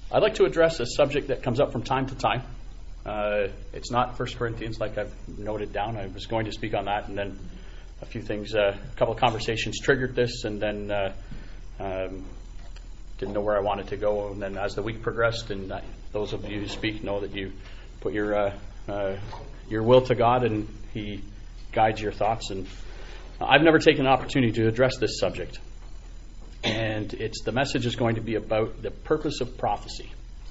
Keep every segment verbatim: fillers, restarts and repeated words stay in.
I'd like to address a subject that comes up from time to time. Uh, it's not First Corinthians like I've noted down. I was going to speak on that, and then a few things, uh, a couple of conversations triggered this, and then uh, um, didn't know where I wanted to go. And then as the week progressed, and uh, those of you who speak know that you put your uh, uh, your will to God, and He guides your thoughts. And I've never taken an opportunity to address this subject. And it's the message is going to be about the purpose of prophecy.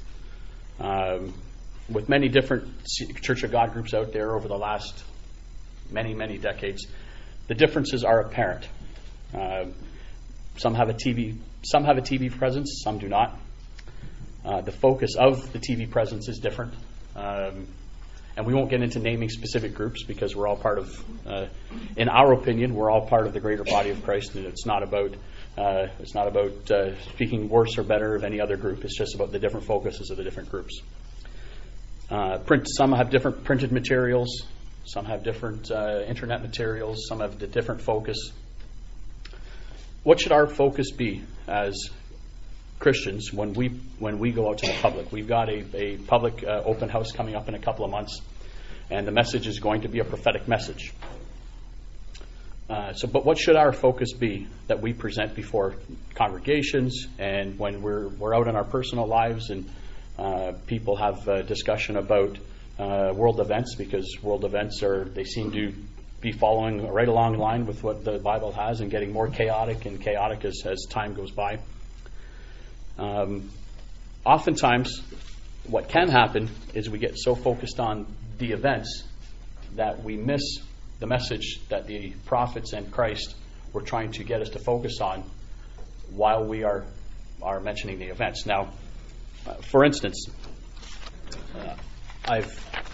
Um, with many different Church of God groups out there over the last many, many decades, the differences are apparent. Uh, some have a T V, some have a T V presence, some do not. Uh, the focus of the T V presence is different. Um, and we won't get into naming specific groups because we're all part of, uh, in our opinion, we're all part of the greater body of Christ, and it's not about Uh, it's not about uh, speaking worse or better of any other group. It's just about the different focuses of the different groups. Uh, print. Some have different printed materials. Some have different uh, internet materials. Some have a different focus. What should our focus be as Christians when we when we go out to the public? We've got a, a public uh, open house coming up in a couple of months, and the message is going to be a prophetic message. Uh, so, but what should our focus be that we present before congregations and when we're we're out in our personal lives and uh, people have a discussion about uh, world events, because world events are they seem to be following right along the line with what the Bible has and getting more chaotic and chaotic as, as time goes by. Um, oftentimes, what can happen is we get so focused on the events that we miss the message that the prophets and Christ were trying to get us to focus on while we are are mentioning the events. Now, uh, for instance, uh, I've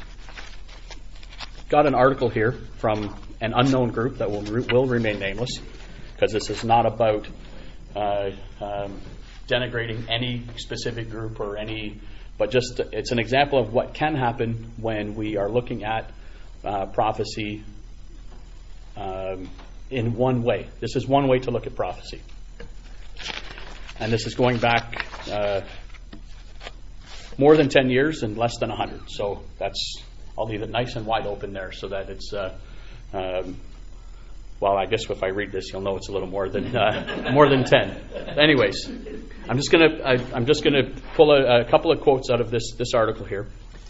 got an article here from an unknown group that will re- will remain nameless, because this is not about uh, um, denigrating any specific group or any, but just it's an example of what can happen when we are looking at uh, prophecy Um, in one way. This is one way to look at prophecy. And this is going back uh, more than ten years and less than one hundred. So that's, I'll leave it nice and wide open there so that it's, uh, um, well, I guess if I read this, you'll know it's a little more than uh, more than ten. Anyways, I'm just going to I'm just going to pull a, a couple of quotes out of this this article here.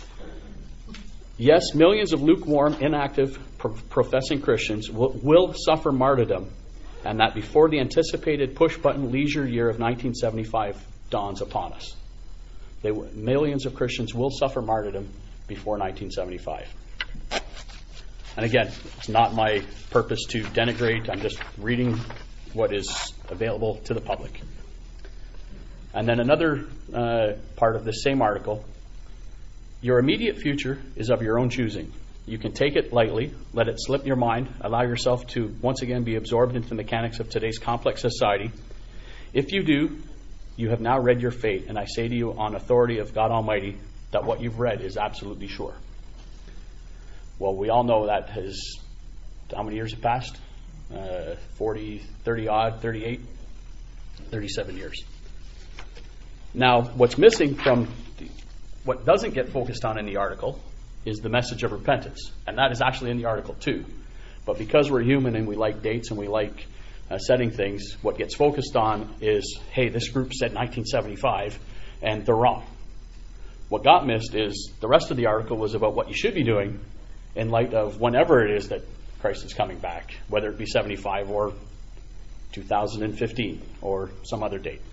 Yes, millions of lukewarm, inactive, pro- professing Christians will, will suffer martyrdom, and that before the anticipated push-button leisure year of nineteen seventy-five dawns upon us. They, millions of Christians will suffer martyrdom before nineteen seventy-five. And again, it's not my purpose to denigrate. I'm just reading what is available to the public. And then another uh, part of this same article. Your immediate future is of your own choosing. You can take it lightly, let it slip your mind, allow yourself to once again be absorbed into the mechanics of today's complex society. If you do, you have now read your fate, and I say to you on authority of God Almighty that what you've read is absolutely sure. Well, we all know that has, how many years have passed? Uh, forty, thirty odd, thirty-eight, thirty-seven years. Now, what's missing from what doesn't get focused on in the article is the message of repentance. And that is actually in the article too. But because we're human and we like dates and we like uh, setting things, what gets focused on is, hey, this group said nineteen seventy-five and they're wrong. What got missed is the rest of the article was about what you should be doing in light of whenever it is that Christ is coming back, whether it be seventy-five or two thousand fifteen or some other date.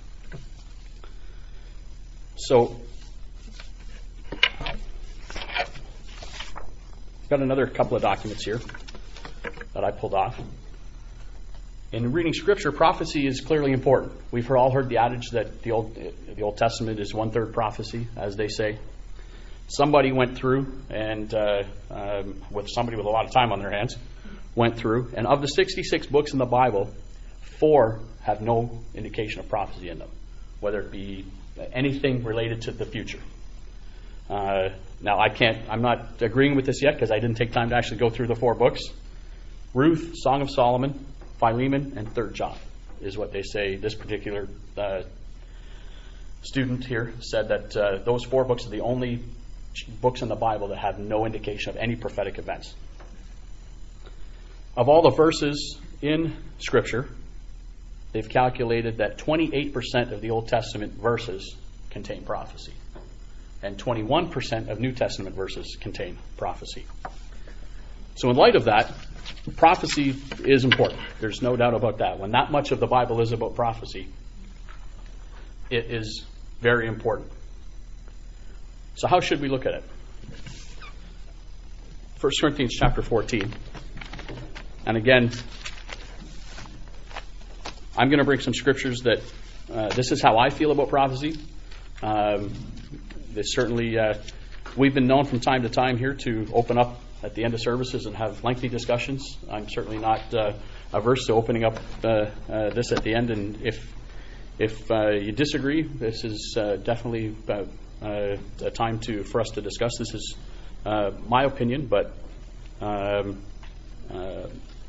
So, got another couple of documents here that I pulled off. In reading Scripture, prophecy is clearly important. We've all heard the adage that the Old the Old Testament is one third prophecy, as they say. Somebody went through and uh, um, with somebody with a lot of time on their hands went through, and of the sixty-six books in the Bible, four have no indication of prophecy in them, whether it be anything related to the future. Uh, now, I can't, I'm not agreeing with this yet because I didn't take time to actually go through the four books. Ruth, Song of Solomon, Philemon, and Third John is what they say this particular uh, student here said that uh, those four books are the only books in the Bible that have no indication of any prophetic events. Of all the verses in Scripture, they've calculated that twenty-eight percent of the Old Testament verses contain prophecy, and twenty-one percent of New Testament verses contain prophecy. So in light of that, prophecy is important. There's no doubt about that. When that much of the Bible is about prophecy, it is very important. So how should we look at it? First Corinthians chapter fourteen. And again, I'm going to bring some scriptures that uh, this is how I feel about prophecy. Um, this certainly, uh, we've been known from time to time here to open up at the end of services and have lengthy discussions. I'm certainly not uh, averse to opening up uh, uh, this at the end. And if if uh, you disagree, this is uh, definitely uh, uh, a time to for us to discuss. This is uh, my opinion, but um, uh,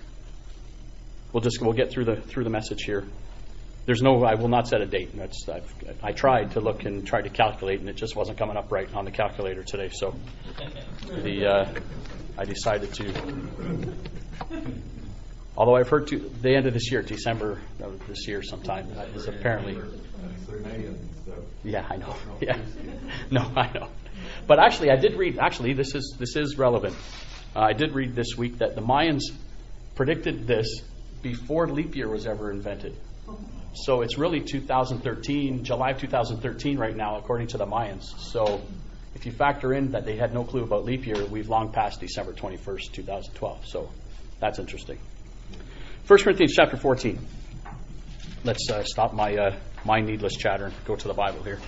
we'll just we'll get through the through the message here. There's no, I will not set a date. That's I've, I tried to look and try to calculate, and it just wasn't coming up right on the calculator today. So the uh, I decided to. Although I've heard to the end of this year, December of this year sometime, is apparently. Yeah, I know. Yeah, no, I know. But actually, I did read. Actually, this is this is relevant. Uh, I did read this week that the Mayans predicted this before leap year was ever invented. So it's really two thousand thirteen, July of two thousand thirteen right now, according to the Mayans. So if you factor in that they had no clue about leap year, we've long passed December twenty-first, twenty twelve. So that's interesting. First Corinthians chapter fourteen. Let's uh, stop my uh, my needless chatter and go to the Bible here.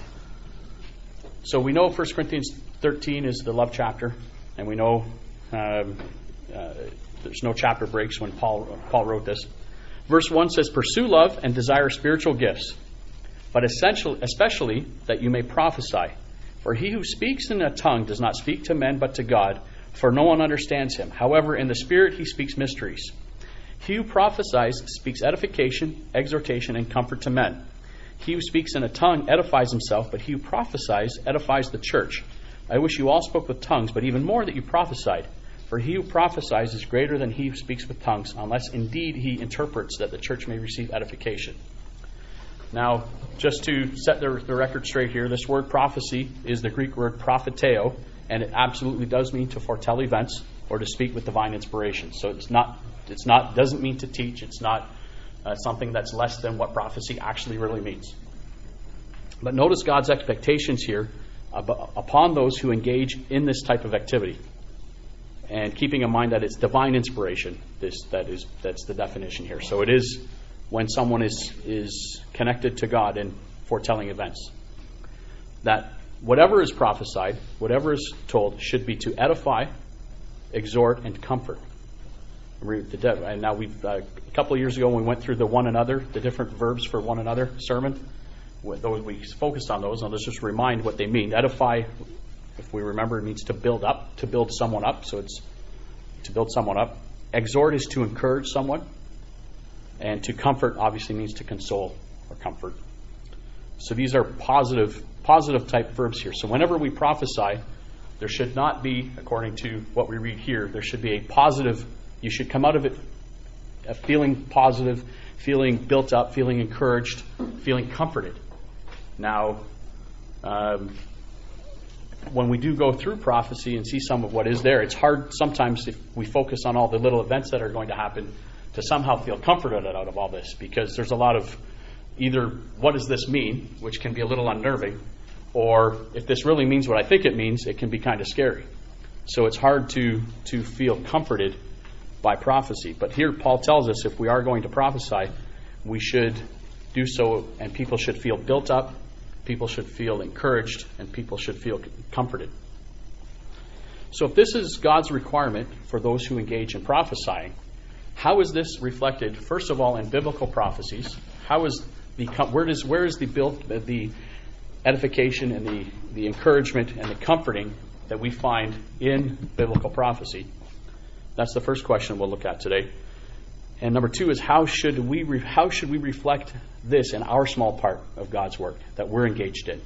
So we know First Corinthians thirteen is the love chapter, and we know um, uh, there's no chapter breaks when Paul uh, Paul wrote this. Verse one says, "Pursue love and desire spiritual gifts, but essential, especially that you may prophesy. For he who speaks in a tongue does not speak to men but to God, for no one understands him. However, in the Spirit he speaks mysteries. He who prophesies speaks edification, exhortation, and comfort to men. He who speaks in a tongue edifies himself, but he who prophesies edifies the church. I wish you all spoke with tongues, but even more that you prophesied. For he who prophesies is greater than he who speaks with tongues, unless indeed he interprets, that the church may receive edification." Now, just to set the, the record straight here, this word prophecy is the Greek word propheteo, and it absolutely does mean to foretell events or to speak with divine inspiration. So it's not, it's not, doesn't mean to teach. It's not uh, something that's less than what prophecy actually really means. But notice God's expectations here ab- upon those who engage in this type of activity. And keeping in mind that it's divine inspiration, this that is that's the definition here. So it is when someone is is connected to God in foretelling events. That whatever is prophesied, whatever is told, should be to edify, exhort, and comfort. And now we've uh, a couple of years ago when we went through the one another, the different verbs for one another sermon, those we focused on those. Now let's just remind what they mean. Edify, if we remember, it means to build up, to build someone up. So it's to build someone up. Exhort is to encourage someone. And to comfort obviously means to console or comfort. So these are positive, positive type verbs here. So whenever we prophesy, there should not be, according to what we read here, there should be a positive, you should come out of it feeling positive, feeling built up, feeling encouraged, feeling comforted. Now, um, when we do go through prophecy and see some of what is there, it's hard sometimes if we focus on all the little events that are going to happen to somehow feel comforted out of all this, because there's a lot of either what does this mean, which can be a little unnerving, or if this really means what I think it means, it can be kind of scary. So it's hard to to feel comforted by prophecy. But here Paul tells us if we are going to prophesy, we should do so, and people should feel built up, people should feel encouraged, and people should feel comforted. So if this is God's requirement for those who engage in prophesying, how is this reflected, first of all, in biblical prophecies? How is the where does where is the build the edification and the, the encouragement and the comforting that we find in biblical prophecy? That's the first question we'll look at today. And number two is how should we re- how should we reflect this in our small part of God's work that we're engaged in?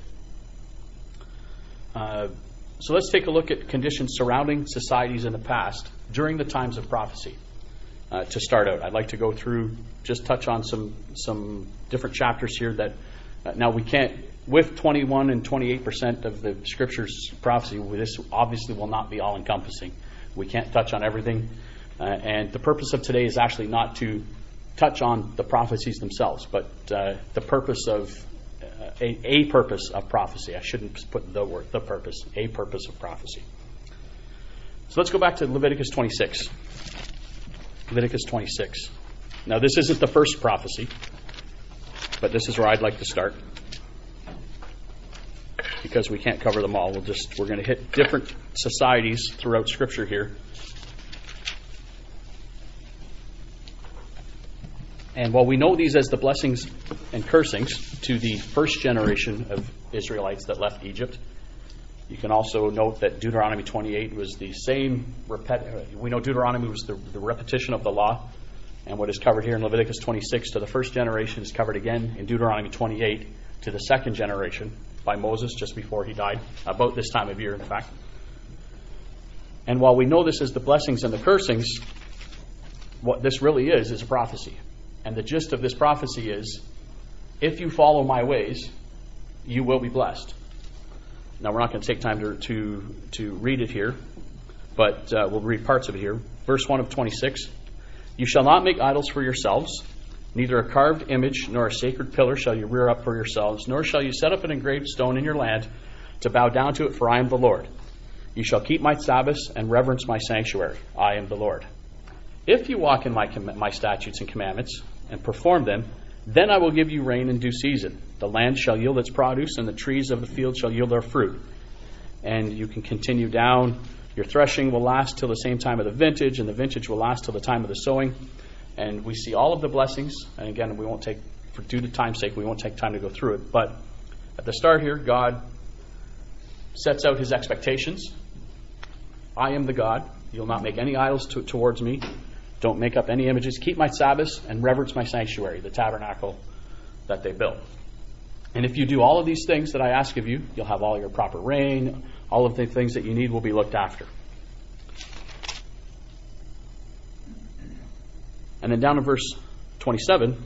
Uh, so let's take a look at conditions surrounding societies in the past during the times of prophecy. Uh, to start out, I'd like to go through, just touch on some some different chapters here that uh, now we can't, with twenty-one and twenty-eight percent of the Scripture's prophecy, this obviously will not be all-encompassing. We can't touch on everything. Uh, and the purpose of today is actually not to touch on the prophecies themselves, but uh, the purpose of, uh, a, a purpose of prophecy. I shouldn't put the word, the purpose, a purpose of prophecy. So let's go back to Leviticus twenty-six. Leviticus twenty-six. Now this isn't the first prophecy, but this is where I'd like to start. Because we can't cover them all, we'll just we're going to hit different societies throughout Scripture here. And while we know these as the blessings and cursings to the first generation of Israelites that left Egypt, you can also note that Deuteronomy twenty-eight was the same. Repet- we know Deuteronomy was the, the repetition of the law, and what is covered here in Leviticus twenty-six to the first generation is covered again in Deuteronomy twenty-eight to the second generation by Moses just before he died, about this time of year, in fact. And while we know this is the blessings and the cursings, what this really is is a prophecy. And the gist of this prophecy is, if you follow my ways, you will be blessed. Now, we're not going to take time to to, to read it here, but uh, we'll read parts of it here. Verse one of twenty-six, you shall not make idols for yourselves, neither a carved image nor a sacred pillar shall you rear up for yourselves, nor shall you set up an engraved stone in your land to bow down to it, for I am the Lord. You shall keep my Sabbaths and reverence my sanctuary. I am the Lord. If you walk in my com- my statutes and commandments and perform them, then I will give you rain in due season. The land shall yield its produce, and the trees of the field shall yield their fruit. And you can continue down. Your threshing will last till the same time of the vintage, and the vintage will last till the time of the sowing. And we see all of the blessings. And again, we won't take, for due to time's sake, we won't take time to go through it. But at the start here, God sets out his expectations. I am the God. You'll not make any idols to, towards me. Don't make up any images. Keep my Sabbaths and reverence my sanctuary, the tabernacle that they built. And if you do all of these things that I ask of you, you'll have all your proper rain. All of the things that you need will be looked after. And then down to verse twenty-seven.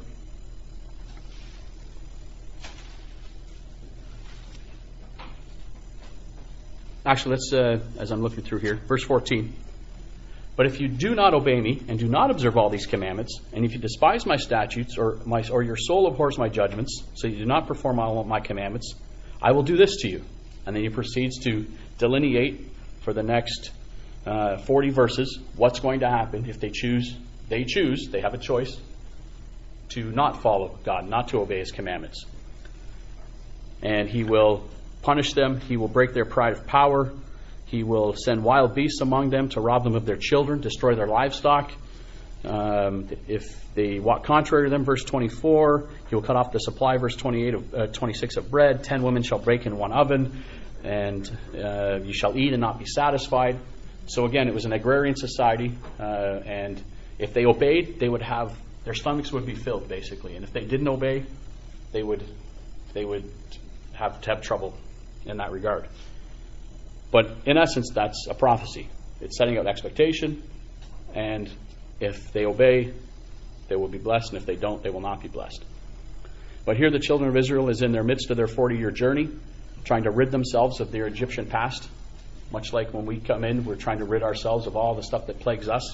Actually, let's, uh, as I'm looking through here, verse fourteen. But if you do not obey me and do not observe all these commandments, and if you despise my statutes, or my or your soul abhors my judgments, so you do not perform all of my commandments, I will do this to you. And then he proceeds to delineate for the next uh, forty verses what's going to happen if they choose, they choose, they have a choice to not follow God, not to obey his commandments. And he will punish them. He will break their pride of power. He will send wild beasts among them to rob them of their children, destroy their livestock. Um, if they walk contrary to them, verse twenty-four, he will cut off the supply, verse twenty-eight of, uh, twenty-six of bread. Ten women shall break in one oven, and uh, you shall eat and not be satisfied. So again, it was an agrarian society, uh, and if they obeyed, they would have, their stomachs would be filled, basically. And if they didn't obey, they would they would have to have trouble in that regard. But in essence, that's a prophecy. It's setting out expectation, and if they obey, they will be blessed, and if they don't, they will not be blessed. But here the children of Israel is in their midst of their forty-year journey, trying to rid themselves of their Egyptian past. Much like when we come in, we're trying to rid ourselves of all the stuff that plagues us.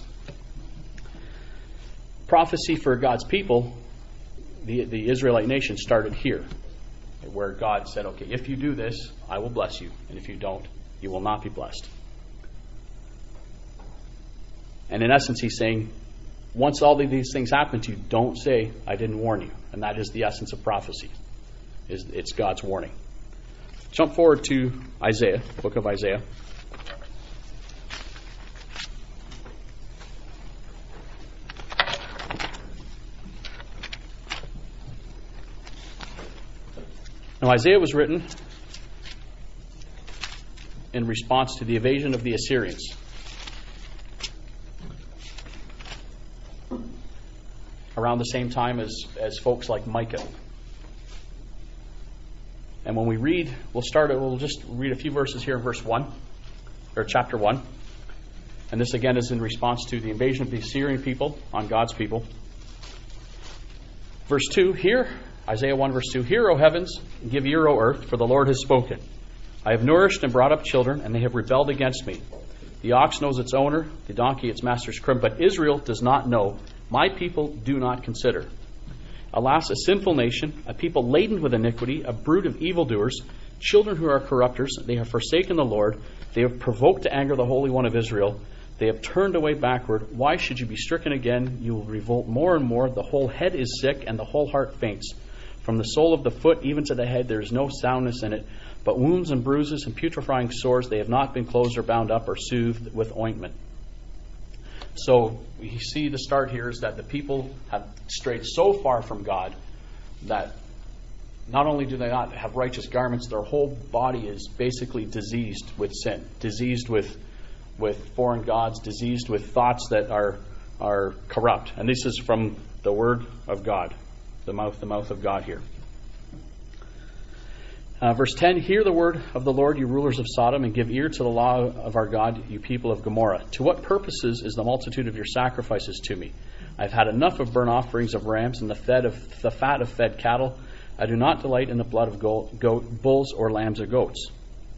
Prophecy for God's people, the, the Israelite nation, started here, where God said, okay, if you do this, I will bless you, and if you don't, you will not be blessed. And in essence, he's saying, once all of these things happen to you, don't say, I didn't warn you. And that is the essence of prophecy. Is It's God's warning. Jump forward to Isaiah, the book of Isaiah. Now, Isaiah was written in response to the invasion of the Assyrians. around the same time as, as folks like Micah. And when we read, we'll start it, we'll just read a few verses here in verse one, or chapter one. And this again is in response to the invasion of the Assyrian people on God's people. Verse two, hear, Isaiah one verse two, hear, O heavens, and give ear, O earth, for the Lord has spoken. I have nourished and brought up children, and they have rebelled against me. The ox knows its owner, the donkey its master's crib, but Israel does not know. My people do not consider. Alas, a sinful nation, a people laden with iniquity, a brood of evildoers, children who are corrupters. They have forsaken the Lord. They have provoked to anger the Holy One of Israel. They have turned away backward. Why should you be stricken again? You will revolt more and more. The whole head is sick, and the whole heart faints. From the sole of the foot even to the head there is no soundness in it, but wounds and bruises and putrefying sores. They have not been closed or bound up or soothed with ointment. So we see the start here is that the people have strayed so far from God that not only do they not have righteous garments, their whole body is basically diseased with sin, diseased with with foreign gods, diseased with thoughts that are are corrupt. And this is from the word of God, the mouth, the mouth of God here. Uh, verse ten, hear the word of the Lord, you rulers of Sodom, and give ear to the law of our God, you people of Gomorrah. To what purposes is the multitude of your sacrifices to me? I've had enough of burnt offerings of rams and the fed of the fat of fed cattle. I do not delight in the blood of goat, goat, bulls or lambs or goats.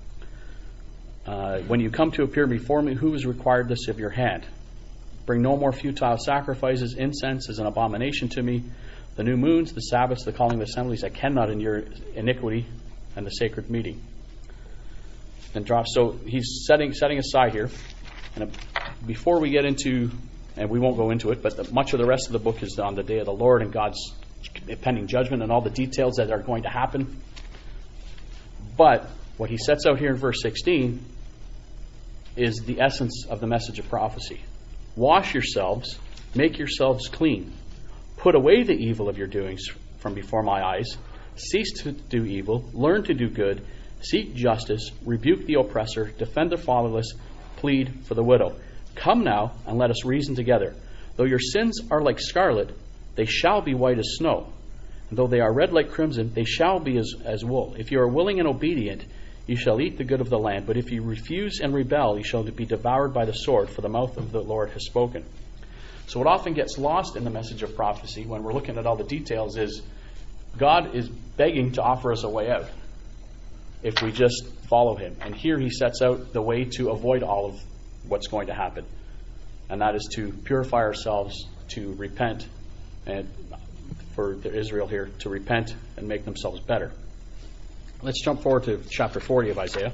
Uh, when you come to appear before me, who has required this of your hand? Bring no more futile sacrifices. Incense is an abomination to me. The new moons, the Sabbaths, the calling of assemblies, I cannot endure iniquity, and the sacred meeting. And drop. So he's setting setting aside here. And before we get into, and we won't go into it, but the, much of the rest of the book is on the day of the Lord and God's pending judgment and all the details that are going to happen. But what he sets out here in verse sixteen is the essence of the message of prophecy. Wash yourselves, make yourselves clean. Put away the evil of your doings from before my eyes. Cease to do evil, learn to do good, seek justice, rebuke the oppressor, defend the fatherless, plead for the widow. Come now and let us reason together. Though your sins are like scarlet, they shall be white as snow. And though they are red like crimson, they shall be as, as wool. If you are willing and obedient, you shall eat the good of the land. But if you refuse and rebel, you shall be devoured by the sword, for the mouth of the Lord has spoken. So what often gets lost in the message of prophecy when we're looking at all the details is God is begging to offer us a way out if we just follow him. And here he sets out the way to avoid all of what's going to happen. And that is to purify ourselves, to repent, and for Israel here to repent and make themselves better. Let's jump forward to chapter forty of Isaiah.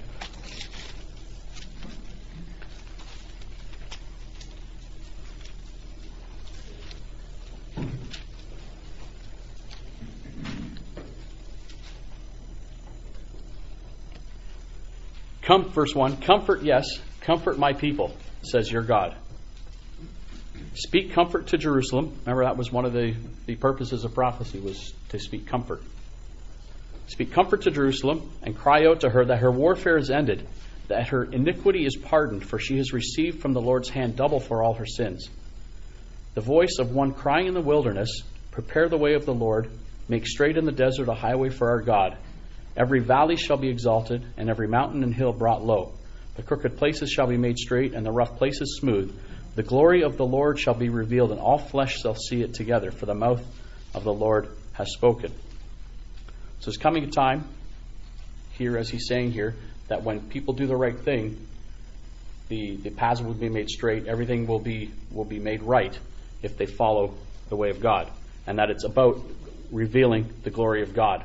Come, verse one, comfort, yes, comfort my people, says your God. Speak comfort to Jerusalem. Remember, that was one of the, the purposes of prophecy, was to speak comfort. Speak comfort to Jerusalem and cry out to her that her warfare is ended, that her iniquity is pardoned, for she has received from the Lord's hand double for all her sins. The voice of one crying in the wilderness, prepare the way of the Lord, make straight in the desert a highway for our God. Every valley shall be exalted, and every mountain and hill brought low. The crooked places shall be made straight, and the rough places smooth. The glory of the Lord shall be revealed, and all flesh shall see it together, for the mouth of the Lord has spoken. So there's coming a time here, as he's saying here, that when people do the right thing, the, the paths will be made straight, everything will be will be made right if they follow the way of God. And that it's about revealing the glory of God.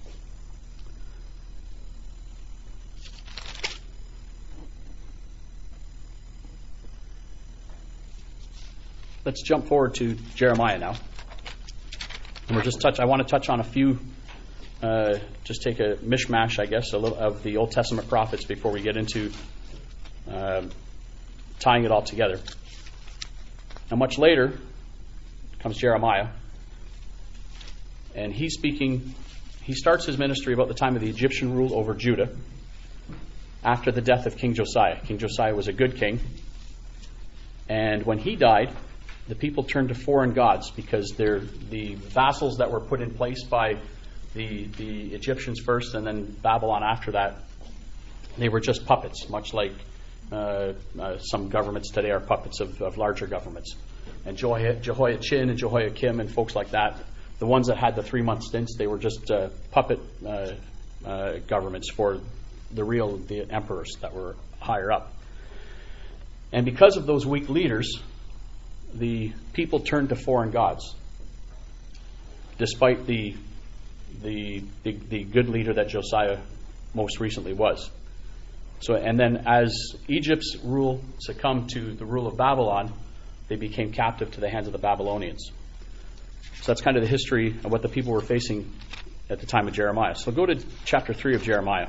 Let's jump forward to Jeremiah now. And we're just touch. I want to touch on a few, uh, just take a mishmash, I guess, a little of the Old Testament prophets before we get into uh, tying it all together. Now, much later comes Jeremiah, and he's speaking. He starts his ministry about the time of the Egyptian rule over Judah, after the death of King Josiah. King Josiah was a good king, and when he died, the people turned to foreign gods because they're the vassals that were put in place by the the Egyptians first and then Babylon after that. They were just puppets, much like uh, uh, some governments today are puppets of, of larger governments. And Jehoiachin Jehoiachin and Jehoiakim and folks like that, the ones that had the three-month stints, they were just uh, puppet uh, uh, governments for the real the emperors that were higher up. And because of those weak leaders, the people turned to foreign gods, despite the the the, the good leader that Josiah most recently was. So, and then as Egypt's rule succumbed to the rule of Babylon, they became captive to the hands of the Babylonians. So that's kind of the history of what the people were facing at the time of Jeremiah. So go to chapter three of Jeremiah.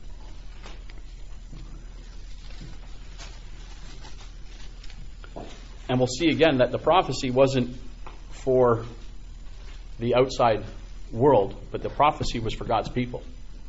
And we'll see again that the prophecy wasn't for the outside world, but the prophecy was for God's people.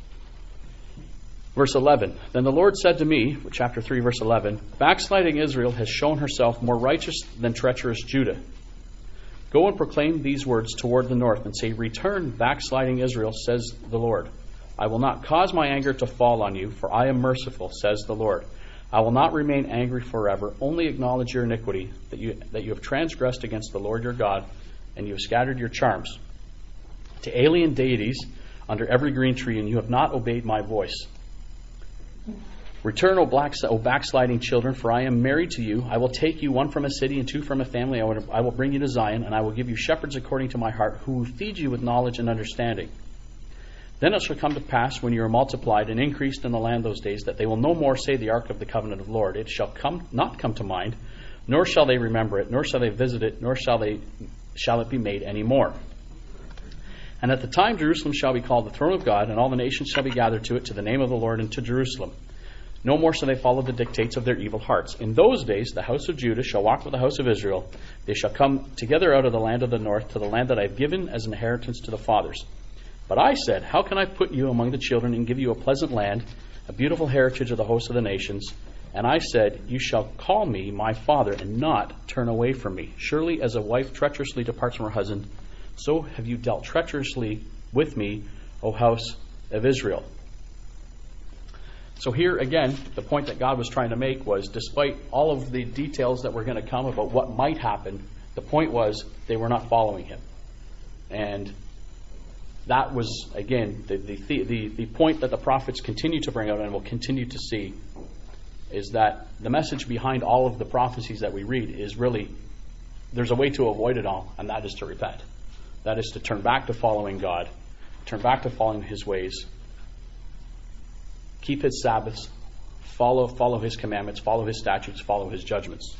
Verse eleven, Then the Lord said to me, chapter three, verse eleven, Backsliding Israel has shown herself more righteous than treacherous Judah. Go and proclaim these words toward the north and say, Return, backsliding Israel, says the Lord. I will not cause my anger to fall on you, for I am merciful, says the Lord. I will not remain angry forever, only acknowledge your iniquity, that you that you have transgressed against the Lord your God, and you have scattered your charms to alien deities under every green tree, and you have not obeyed my voice. Return, O, black, O backsliding children, for I am married to you. I will take you, one from a city and two from a family. I will, I will bring you to Zion, and I will give you shepherds according to my heart, who will feed you with knowledge and understanding. Then it shall come to pass, when you are multiplied and increased in the land those days, that they will no more say the ark of the covenant of the Lord. It shall come not come to mind, nor shall they remember it, nor shall they visit it, nor shall they shall it be made any more. And at the time Jerusalem shall be called the throne of God, and all the nations shall be gathered to it, to the name of the Lord, and to Jerusalem. No more shall they follow the dictates of their evil hearts. In those days the house of Judah shall walk with the house of Israel. They shall come together out of the land of the north, to the land that I have given as an inheritance to the fathers. But I said, How can I put you among the children and give you a pleasant land, a beautiful heritage of the host of the nations? And I said, You shall call me my father, and not turn away from me. Surely as a wife treacherously departs from her husband, so have you dealt treacherously with me, O house of Israel. So here again, the point that God was trying to make was, despite all of the details that were going to come about what might happen, the point was they were not following him. And that was, again, the, the, the, the point that the prophets continue to bring out and will continue to see, is that the message behind all of the prophecies that we read is really, there's a way to avoid it all, and that is to repent. That is to turn back to following God, turn back to following his ways, keep his Sabbaths, follow follow his commandments, follow his statutes, follow his judgments.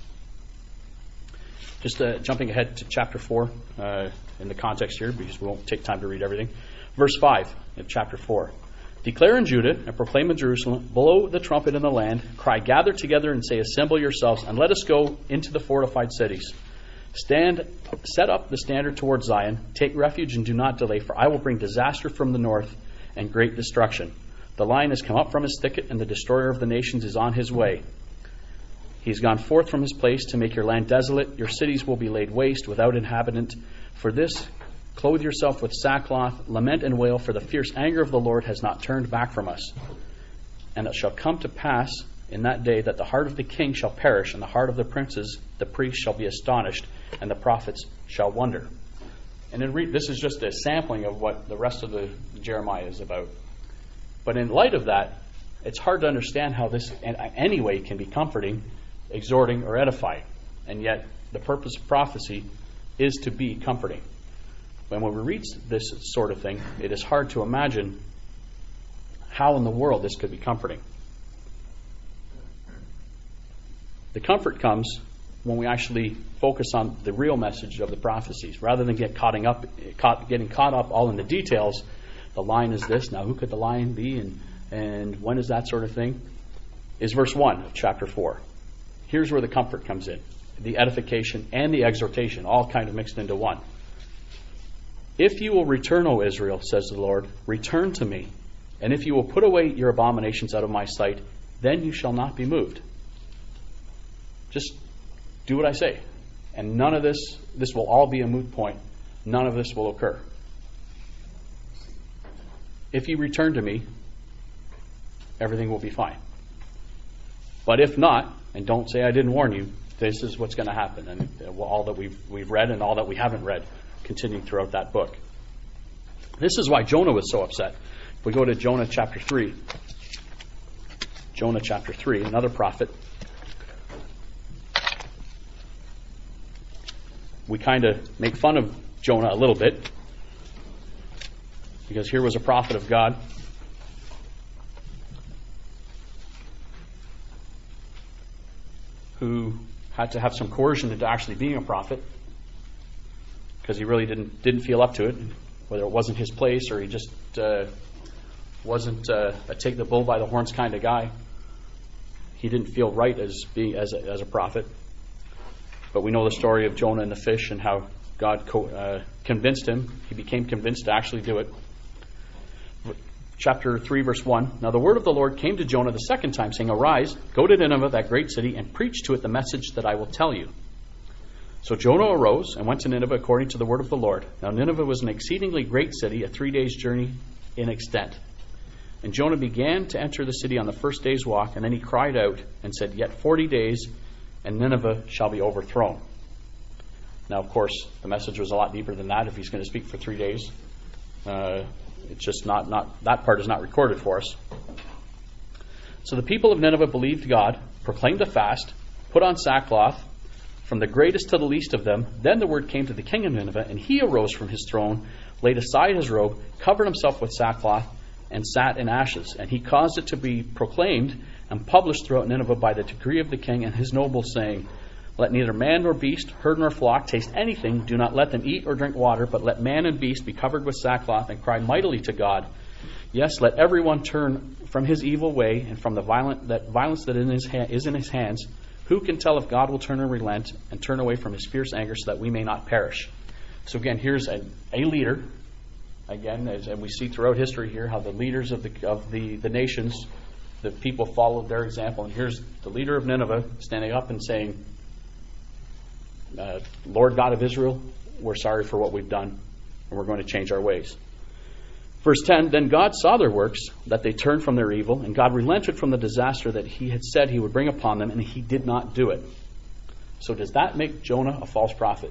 Just uh, jumping ahead to chapter four uh, in the context here, because we won't take time to read everything. Verse five of chapter four. Declare in Judah and proclaim in Jerusalem, blow the trumpet in the land, cry, gather together and say, assemble yourselves, and let us go into the fortified cities. Stand, set up the standard towards Zion, take refuge and do not delay, for I will bring disaster from the north and great destruction. The lion has come up from his thicket, and the destroyer of the nations is on his way. He's gone forth from his place to make your land desolate. Your cities will be laid waste without inhabitant. For this, clothe yourself with sackcloth, lament and wail, for the fierce anger of the Lord has not turned back from us. And it shall come to pass in that day that the heart of the king shall perish, and the heart of the princes, the priests, shall be astonished, and the prophets shall wonder. And then read, this is just a sampling of what the rest of the Jeremiah is about. But in light of that, it's hard to understand how this in any way can be comforting, exhorting, or edifying. And yet, the purpose of prophecy is to be comforting. When we read this sort of thing, it is hard to imagine how in the world this could be comforting. The comfort comes when we actually focus on the real message of the prophecies, rather than get caught up, caught, getting caught up all in the details. The lion is this, now who could the lion be, and, and when is that sort of thing, is verse one of chapter four. Here's where the comfort comes in. The edification and the exhortation, all kind of mixed into one. If you will return, O Israel, says the Lord, return to me. And if you will put away your abominations out of my sight, then you shall not be moved. Just do what I say. And none of this, this will all be a moot point. None of this will occur. If you return to me, everything will be fine. But if not, and don't say I didn't warn you, this is what's going to happen. And all that we've we've read and all that we haven't read, continuing throughout that book. This is why Jonah was so upset. If we go to Jonah chapter three. Jonah chapter three, another prophet. We kind of make fun of Jonah a little bit, because here was a prophet of God who had to have some coercion into actually being a prophet, because he really didn't didn't feel up to it, whether it wasn't his place or he just uh, wasn't uh, a take the bull by the horns kind of guy. He didn't feel right as being as a, as a prophet. But we know the story of Jonah and the fish and how God co- uh, convinced him. He became convinced to actually do it. Chapter three, verse one. Now the word of the Lord came to Jonah the second time, saying, Arise, go to Nineveh, that great city, and preach to it the message that I will tell you. So Jonah arose and went to Nineveh according to the word of the Lord. Now Nineveh was an exceedingly great city, a three days' journey in extent. And Jonah began to enter the city on the first day's walk, and then he cried out and said, Yet forty days, and Nineveh shall be overthrown. Now, of course, the message was a lot deeper than that. If he's going to speak for three days, uh, it's just not, not, that part is not recorded for us. So the people of Nineveh believed God, proclaimed a fast, put on sackcloth, from the greatest to the least of them. Then the word came to the king of Nineveh, and he arose from his throne, laid aside his robe, covered himself with sackcloth, and sat in ashes. And he caused it to be proclaimed and published throughout Nineveh by the decree of the king and his nobles, saying, Let neither man nor beast, herd nor flock taste anything. Do not let them eat or drink water, but let man and beast be covered with sackcloth and cry mightily to God. Yes, let everyone turn from his evil way and from the violent that violence that in his ha- is in his hands. Who can tell if God will turn and relent and turn away from his fierce anger so that we may not perish? So again, here's a, a leader. Again, as, and we see throughout history here how the leaders of the of the, the nations, the people followed their example. And here's the leader of Nineveh standing up and saying, uh, Lord God of Israel, we're sorry for what we've done, and we're going to change our ways. Verse ten, Then God saw their works, that they turned from their evil, and God relented from the disaster that he had said he would bring upon them, and he did not do it. So does that make Jonah a false prophet?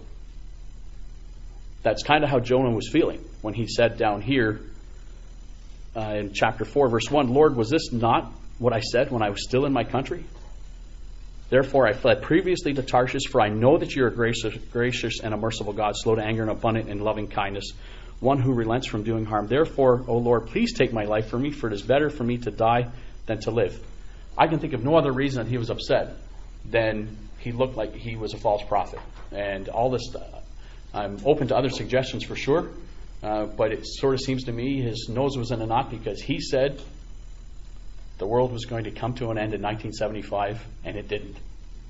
That's kind of how Jonah was feeling when he said down here uh, in chapter four, verse one, Lord, was this not what I said when I was still in my country? Therefore I fled previously to Tarshish, for I know that you are gracious, gracious and a merciful God, slow to anger and abundant in loving kindness, one who relents from doing harm. Therefore, O Lord, please take my life from me, for it is better for me to die than to live. I can think of no other reason that he was upset than he looked like he was a false prophet. And all this, uh, I'm open to other suggestions for sure, uh, but it sort of seems to me his nose was in a knot, because he said the world was going to come to an end in nineteen seventy-five, and it didn't.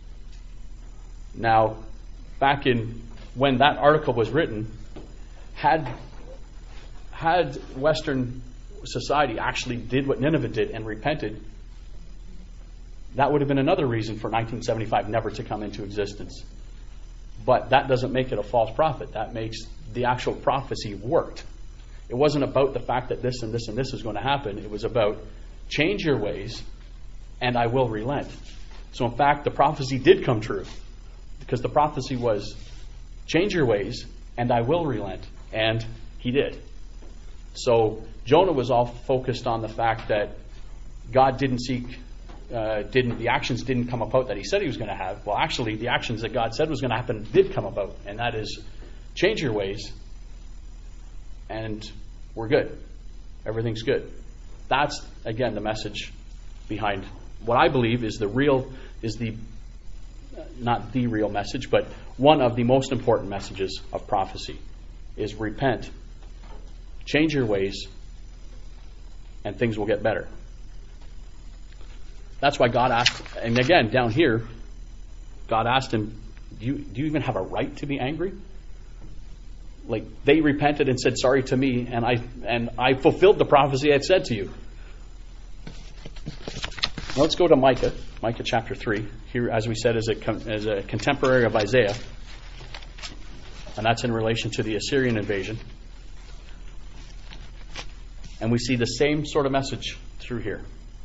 Now, back in when that article was written, had had Western society actually did what Nineveh did and repented, that would have been another reason for nineteen seventy-five never to come into existence. But that doesn't make it a false prophet. That makes the actual prophecy worked. It wasn't about the fact that this and this and this is going to happen. It was about change your ways and I will relent. So in fact, the prophecy did come true, because the prophecy was change your ways and I will relent. And he did. So Jonah was all focused on the fact that God didn't seek, uh, didn't the actions didn't come about that he said he was going to have. Well, actually, the actions that God said was going to happen did come about, and that is change your ways, and we're good. Everything's good. That's again the message behind what I believe is the real is the not the real message, but one of the most important messages of prophecy. Is repent, change your ways, and things will get better. That's why God asked, and again, down here, God asked him, do you, do you even have a right to be angry? Like, they repented and said sorry to me, and I and I fulfilled the prophecy I had said to you. Now let's go to Micah, Micah chapter three. Here, as we said, is a, as a contemporary of Isaiah. and that's in relation to the Assyrian invasion. And we see the same sort of message through here.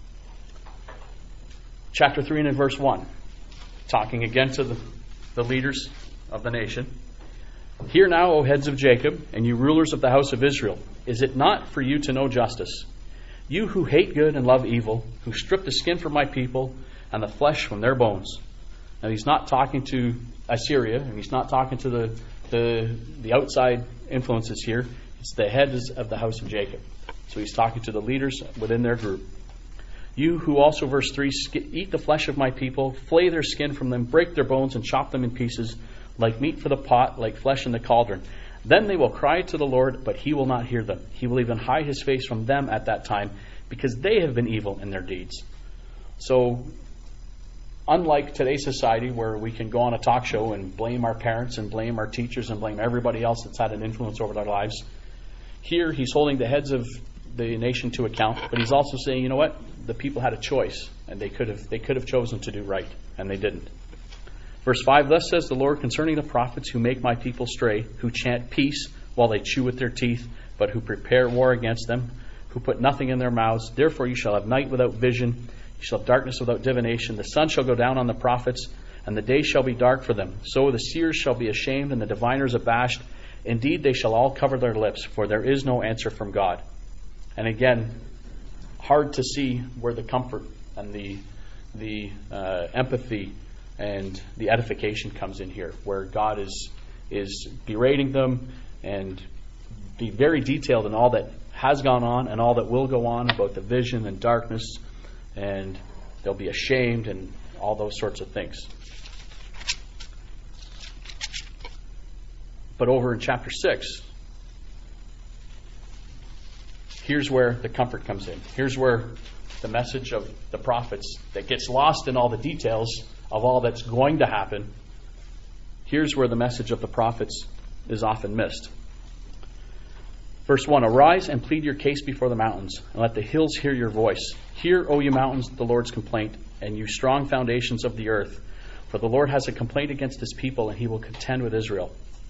Chapter three and in verse one, talking again to the, the leaders of the nation. Hear now, O heads of Jacob, and you rulers of the house of Israel, is it not for you to know justice? You who hate good and love evil, who strip the skin from my people and the flesh from their bones. Now he's not talking to Assyria, and he's not talking to the, the, the outside influences here. It's the heads of the house of Jacob. So he's talking to the leaders within their group. You who also, verse three, eat the flesh of my people, flay their skin from them, break their bones and chop them in pieces, like meat for the pot, like flesh in the cauldron. Then they will cry to the Lord, but he will not hear them. He will even hide his face from them at that time, because they have been evil in their deeds. So, unlike today's society where we can go on a talk show and blame our parents and blame our teachers and blame everybody else that's had an influence over their lives, here he's holding the heads of the nation to account, but he's also saying, you know what? The people had a choice, and they could have they could have chosen to do right, and they didn't. Verse five, thus says the Lord concerning the prophets who make my people stray, who chant peace while they chew with their teeth, but who prepare war against them, who put nothing in their mouths. Therefore you shall have night without vision, you shall have darkness without divination. The sun shall go down on the prophets, and the day shall be dark for them. So the seers shall be ashamed, and the diviners abashed. Indeed, they shall all cover their lips, for there is no answer from God. And again, hard to see where the comfort and the the uh, empathy and the edification comes in here, where God is is berating them and be very detailed in all that has gone on and all that will go on about the vision and darkness, and they'll be ashamed and all those sorts of things. But over in chapter six, here's where the comfort comes in. Here's where the message of the prophets that gets lost in all the details of all that's going to happen. Here's where the message of the prophets is often missed. Verse one, arise and plead your case before the mountains, and let the hills hear your voice. Hear, O you mountains, the Lord's complaint, and you strong foundations of the earth. For the Lord has a complaint against his people, and he will contend with Israel.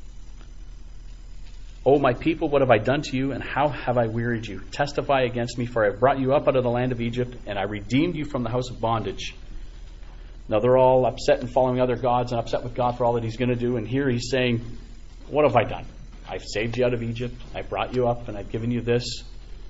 O my people, what have I done to you, and how have I wearied you? Testify against me, for I have brought you up out of the land of Egypt, and I redeemed you from the house of bondage. Now they're all upset and following other gods and upset with God for all that he's going to do. And here he's saying, what have I done? I've saved you out of Egypt. I brought you up, and I've given you this.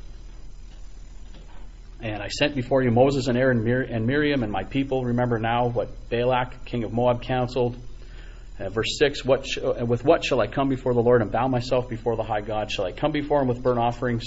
And I sent before you Moses and Aaron and Miriam and my people. Remember now what Balak, king of Moab, counseled. Uh, verse six, what sh- uh, with what shall I come before the Lord and bow myself before the high God? Shall I come before him with burnt offerings,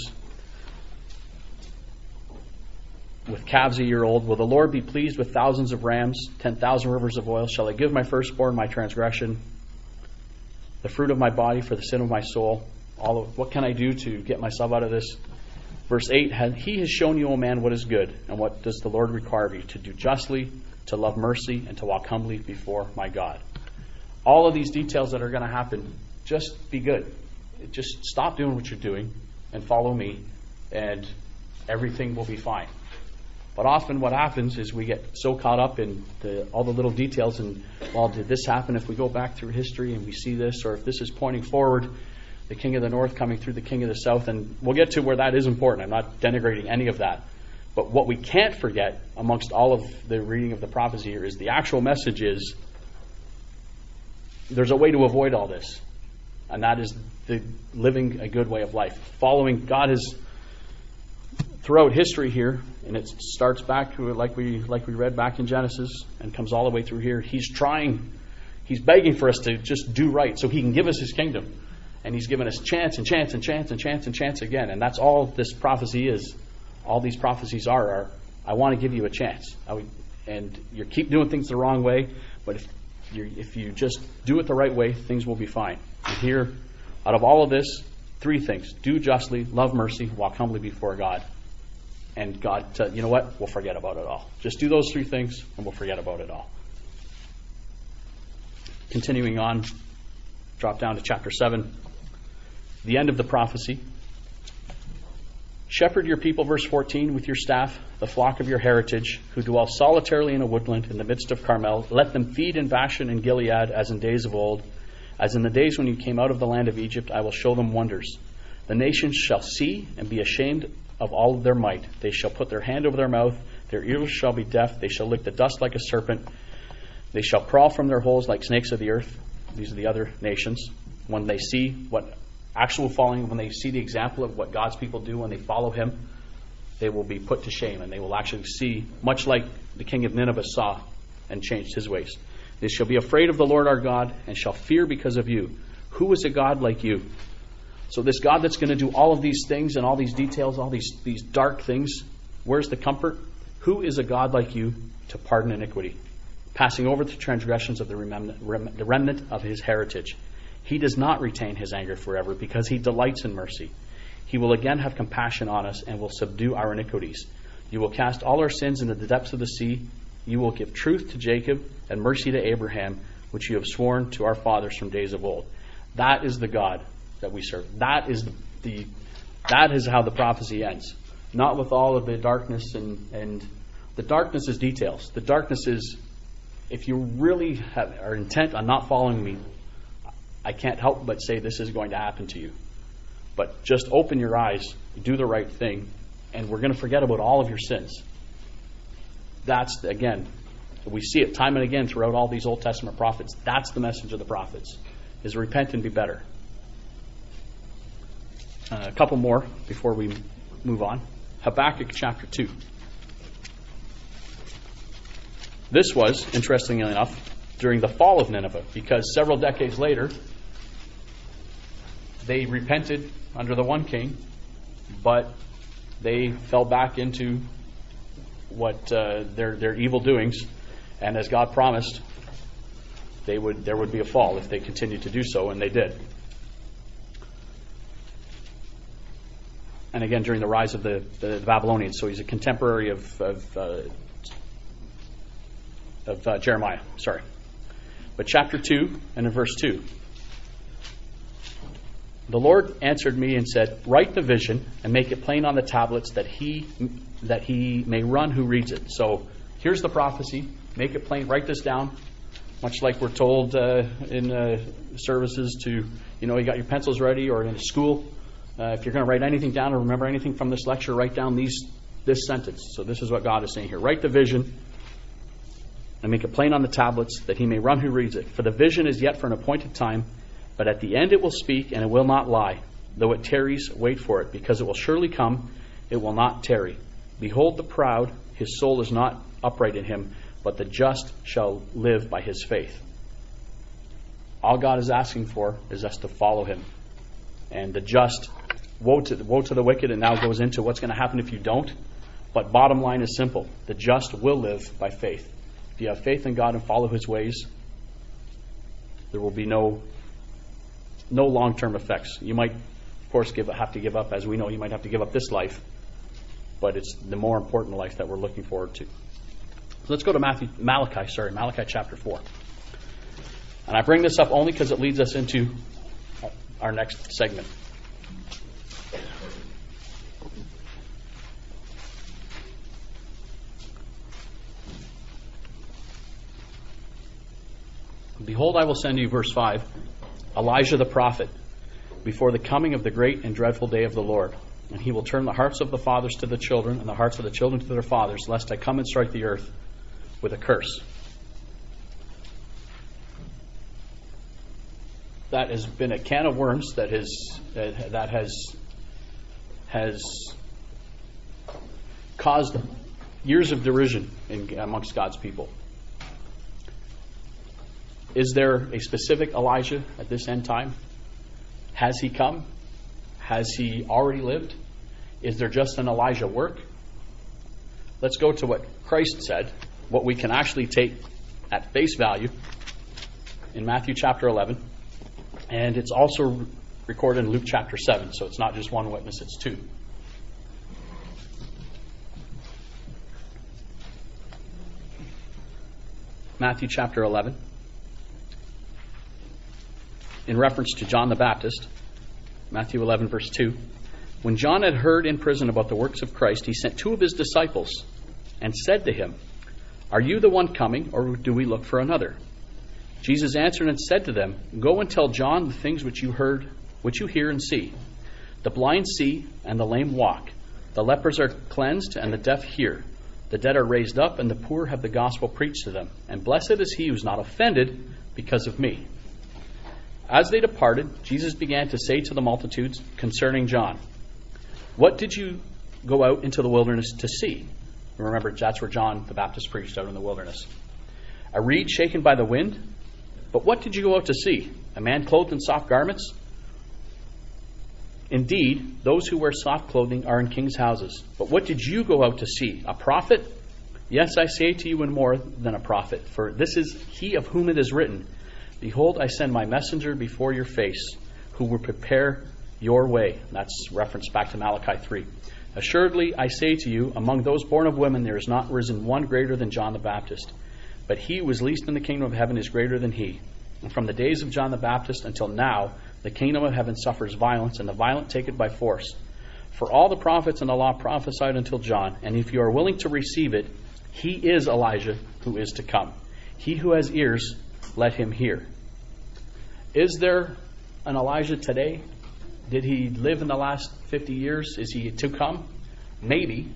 with calves a year old? Will the Lord be pleased with thousands of rams, ten thousand rivers of oil? Shall I give my firstborn my transgression, the fruit of my body for the sin of my soul? All of, what can I do to get myself out of this? Verse eight, he has shown you, O man, what is good, and what does the Lord require of you? To do justly, to love mercy, and to walk humbly before my God. All of these details that are going to happen, just be good. Just stop doing what you're doing and follow me, and everything will be fine. But often what happens is we get so caught up in the, all the little details and, well, did this happen if we go back through history and we see this, or if this is pointing forward, the king of the north coming through the king of the south, and we'll get to where that is important. I'm not denigrating any of that. But what we can't forget amongst all of the reading of the prophecy here is the actual message is there's a way to avoid all this, and that is the living a good way of life. Following God has, throughout history here, and it starts back like we like we read back in Genesis and comes all the way through here, he's trying, he's begging for us to just do right so he can give us his kingdom. And he's given us chance and chance and chance and chance and chance again. And that's all this prophecy is. All these prophecies are, are I want to give you a chance. I would, and you keep doing things the wrong way, but if you if you just do it the right way, things will be fine. And here, out of all of this, three things. Do justly, love mercy, walk humbly before God. And God, t- you know what? We'll forget about it all. Just do those three things and we'll forget about it all. Continuing on, drop down to chapter seven. The end of the prophecy. Shepherd your people, verse fourteen, with your staff, the flock of your heritage, who dwell solitarily in a woodland in the midst of Carmel. Let them feed in Bashan and Gilead as in days of old, As in the days when you came out of the land of Egypt, I will show them wonders. The nations shall see and be ashamed of all of their might. They shall put their hand over their mouth. Their ears shall be deaf. They shall lick the dust like a serpent. They shall crawl from their holes like snakes of the earth. These are the other nations. When they see what actual following, when they see the example of what God's people do when they follow him, they will be put to shame, and they will actually see, much like the king of Nineveh saw and changed his ways. They shall be afraid of the Lord our God and shall fear because of you. Who is a God like you? So this God that's going to do all of these things and all these details, all these, these dark things, where's the comfort? Who is a God like you to pardon iniquity, passing over the transgressions of the remnant, rem, the remnant of his heritage? He does not retain his anger forever because he delights in mercy. He will again have compassion on us and will subdue our iniquities. You will cast all our sins into the depths of the sea. You will give truth to Jacob and mercy to Abraham, which you have sworn to our fathers from days of old. That is the God that we serve. That is the, the that is how the prophecy ends. Not with all of the darkness and, and the darkness is details. The darkness is, if you really have, are intent on not following me, I can't help but say this is going to happen to you. But just open your eyes, do the right thing, and we're going to forget about all of your sins. That's, again, we see it time and again throughout all these Old Testament prophets. That's the message of the prophets, is repent and be better. Uh, a couple more before we move on. Habakkuk chapter two. This was, interestingly enough, during the fall of Nineveh, because several decades later, they repented under the one king, but they fell back into what uh, their their evil doings, and as God promised, they would there would be a fall if they continued to do so, and they did. And again, during the rise of the, the Babylonians, so he's a contemporary of of, uh, of uh, Jeremiah. Sorry, but chapter two and in verse two. The Lord answered me and said, write the vision and make it plain on the tablets that he that he may run who reads it. So here's the prophecy. Make it plain. Write this down. Much like we're told uh, in uh, services to, you know, you got your pencils ready, or in school. Uh, if you're going to write anything down or remember anything from this lecture, write down these this sentence. So this is what God is saying here. Write the vision and make it plain on the tablets that he may run who reads it. For the vision is yet for an appointed time, but at the end it will speak, and it will not lie. Though it tarries, wait for it, because it will surely come, it will not tarry. Behold the proud, his soul is not upright in him, but the just shall live by his faith. All God is asking for is us to follow him. And the just, woe to, woe to the wicked, and now goes into what's going to happen if you don't. But bottom line is simple. The just will live by faith. If you have faith in God and follow his ways, there will be no no long-term effects. You might, of course, give have to give up, as we know, you might have to give up this life, but it's the more important life that we're looking forward to. So let's go to Matthew, Malachi, sorry, Malachi chapter four. And I bring this up only because it leads us into our next segment. Behold, I will send you, verse five, Elijah the prophet, before the coming of the great and dreadful day of the Lord. And he will turn the hearts of the fathers to the children, and the hearts of the children to their fathers, lest I come and strike the earth with a curse. That has been a can of worms that has uh, that has has caused years of derision in, amongst God's people. Is there a specific Elijah at this end time? Has he come? Has he already lived? Is there just an Elijah work? Let's go to what Christ said, what we can actually take at face value in Matthew chapter eleven. And it's also recorded in Luke chapter seven, so it's not just one witness, it's two. Matthew chapter eleven. In reference to John the Baptist, Matthew eleven, verse two. When John had heard in prison about the works of Christ, he sent two of his disciples and said to him, are you the one coming, or do we look for another? Jesus answered and said to them, Go and tell John the things which you heard, which you hear and see. The blind see, and the lame walk. The lepers are cleansed, and the deaf hear. The dead are raised up, and the poor have the gospel preached to them. And blessed is he who is not offended because of me. As they departed, Jesus began to say to the multitudes concerning John, What did you go out into the wilderness to see? Remember, that's where John the Baptist preached, out in the wilderness. A reed shaken by the wind? But what did you go out to see? A man clothed in soft garments? Indeed, those who wear soft clothing are in kings' houses. But what did you go out to see? A prophet? Yes, I say to you, and more than a prophet. For this is he of whom it is written, Behold, I send my messenger before your face, who will prepare your way. That's reference back to Malachi three. Assuredly, I say to you, among those born of women there is not risen one greater than John the Baptist. But he who is least in the kingdom of heaven is greater than he. And from the days of John the Baptist until now, the kingdom of heaven suffers violence, and the violent take it by force. For all the prophets and the law prophesied until John, and if you are willing to receive it, he is Elijah who is to come. He who has ears, let him hear. Is there an Elijah today? Did he live in the last fifty years? Is he to come? Maybe.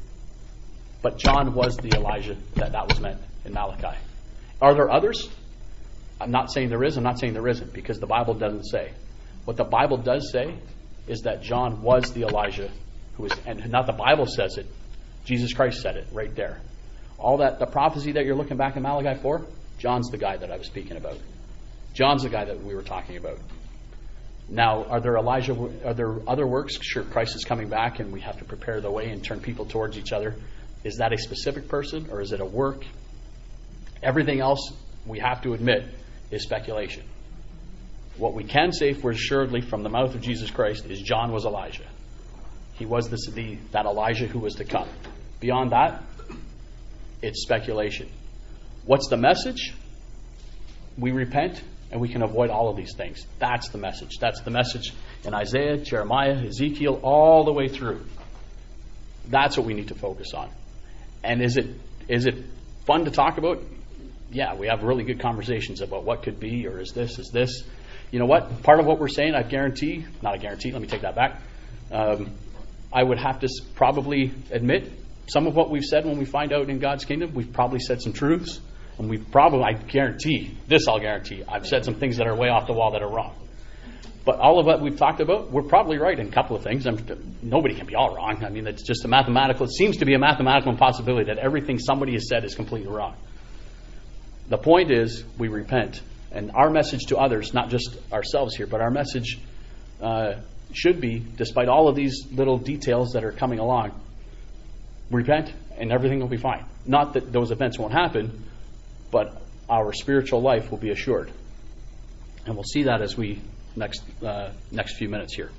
But John was the Elijah that that was meant in Malachi. Are there others? I'm not saying there is, I'm not saying there isn't, because the Bible doesn't say. What the Bible does say is that John was the Elijah who was, and not the Bible says it, Jesus Christ said it right there. All that, the prophecy that you're looking back in Malachi for, John's the guy that I was speaking about. John's the guy that we were talking about. Now, are there Elijah, are there other works? Sure, Christ is coming back and we have to prepare the way and turn people towards each other. Is that a specific person or is it a work? Everything else, we have to admit, is speculation. What we can say for assuredly from the mouth of Jesus Christ is John was Elijah. He was the, the that Elijah who was to come. Beyond that, it's speculation. What's the message? We repent and we can avoid all of these things. That's the message. That's the message in Isaiah, Jeremiah, Ezekiel, all the way through. That's what we need to focus on. And is it is it fun to talk about? Yeah, we have really good conversations about what could be, or is this, is this. You know what? Part of what we're saying, I guarantee, not a guarantee, let me take that back. Um, I would have to probably admit some of what we've said when we find out in God's kingdom, we've probably said some truths. And we've probably, I guarantee, this I'll guarantee, I've said some things that are way off the wall that are wrong. But all of what we've talked about, we're probably right in a couple of things. I'm, nobody can be all wrong. I mean, it's just a mathematical, it seems to be a mathematical impossibility that everything somebody has said is completely wrong. The point is, we repent. And our message to others, not just ourselves here, but our message uh, should be, despite all of these little details that are coming along, repent and everything will be fine. Not that those events won't happen, but our spiritual life will be assured. And we'll see that as we next uh, next few minutes here.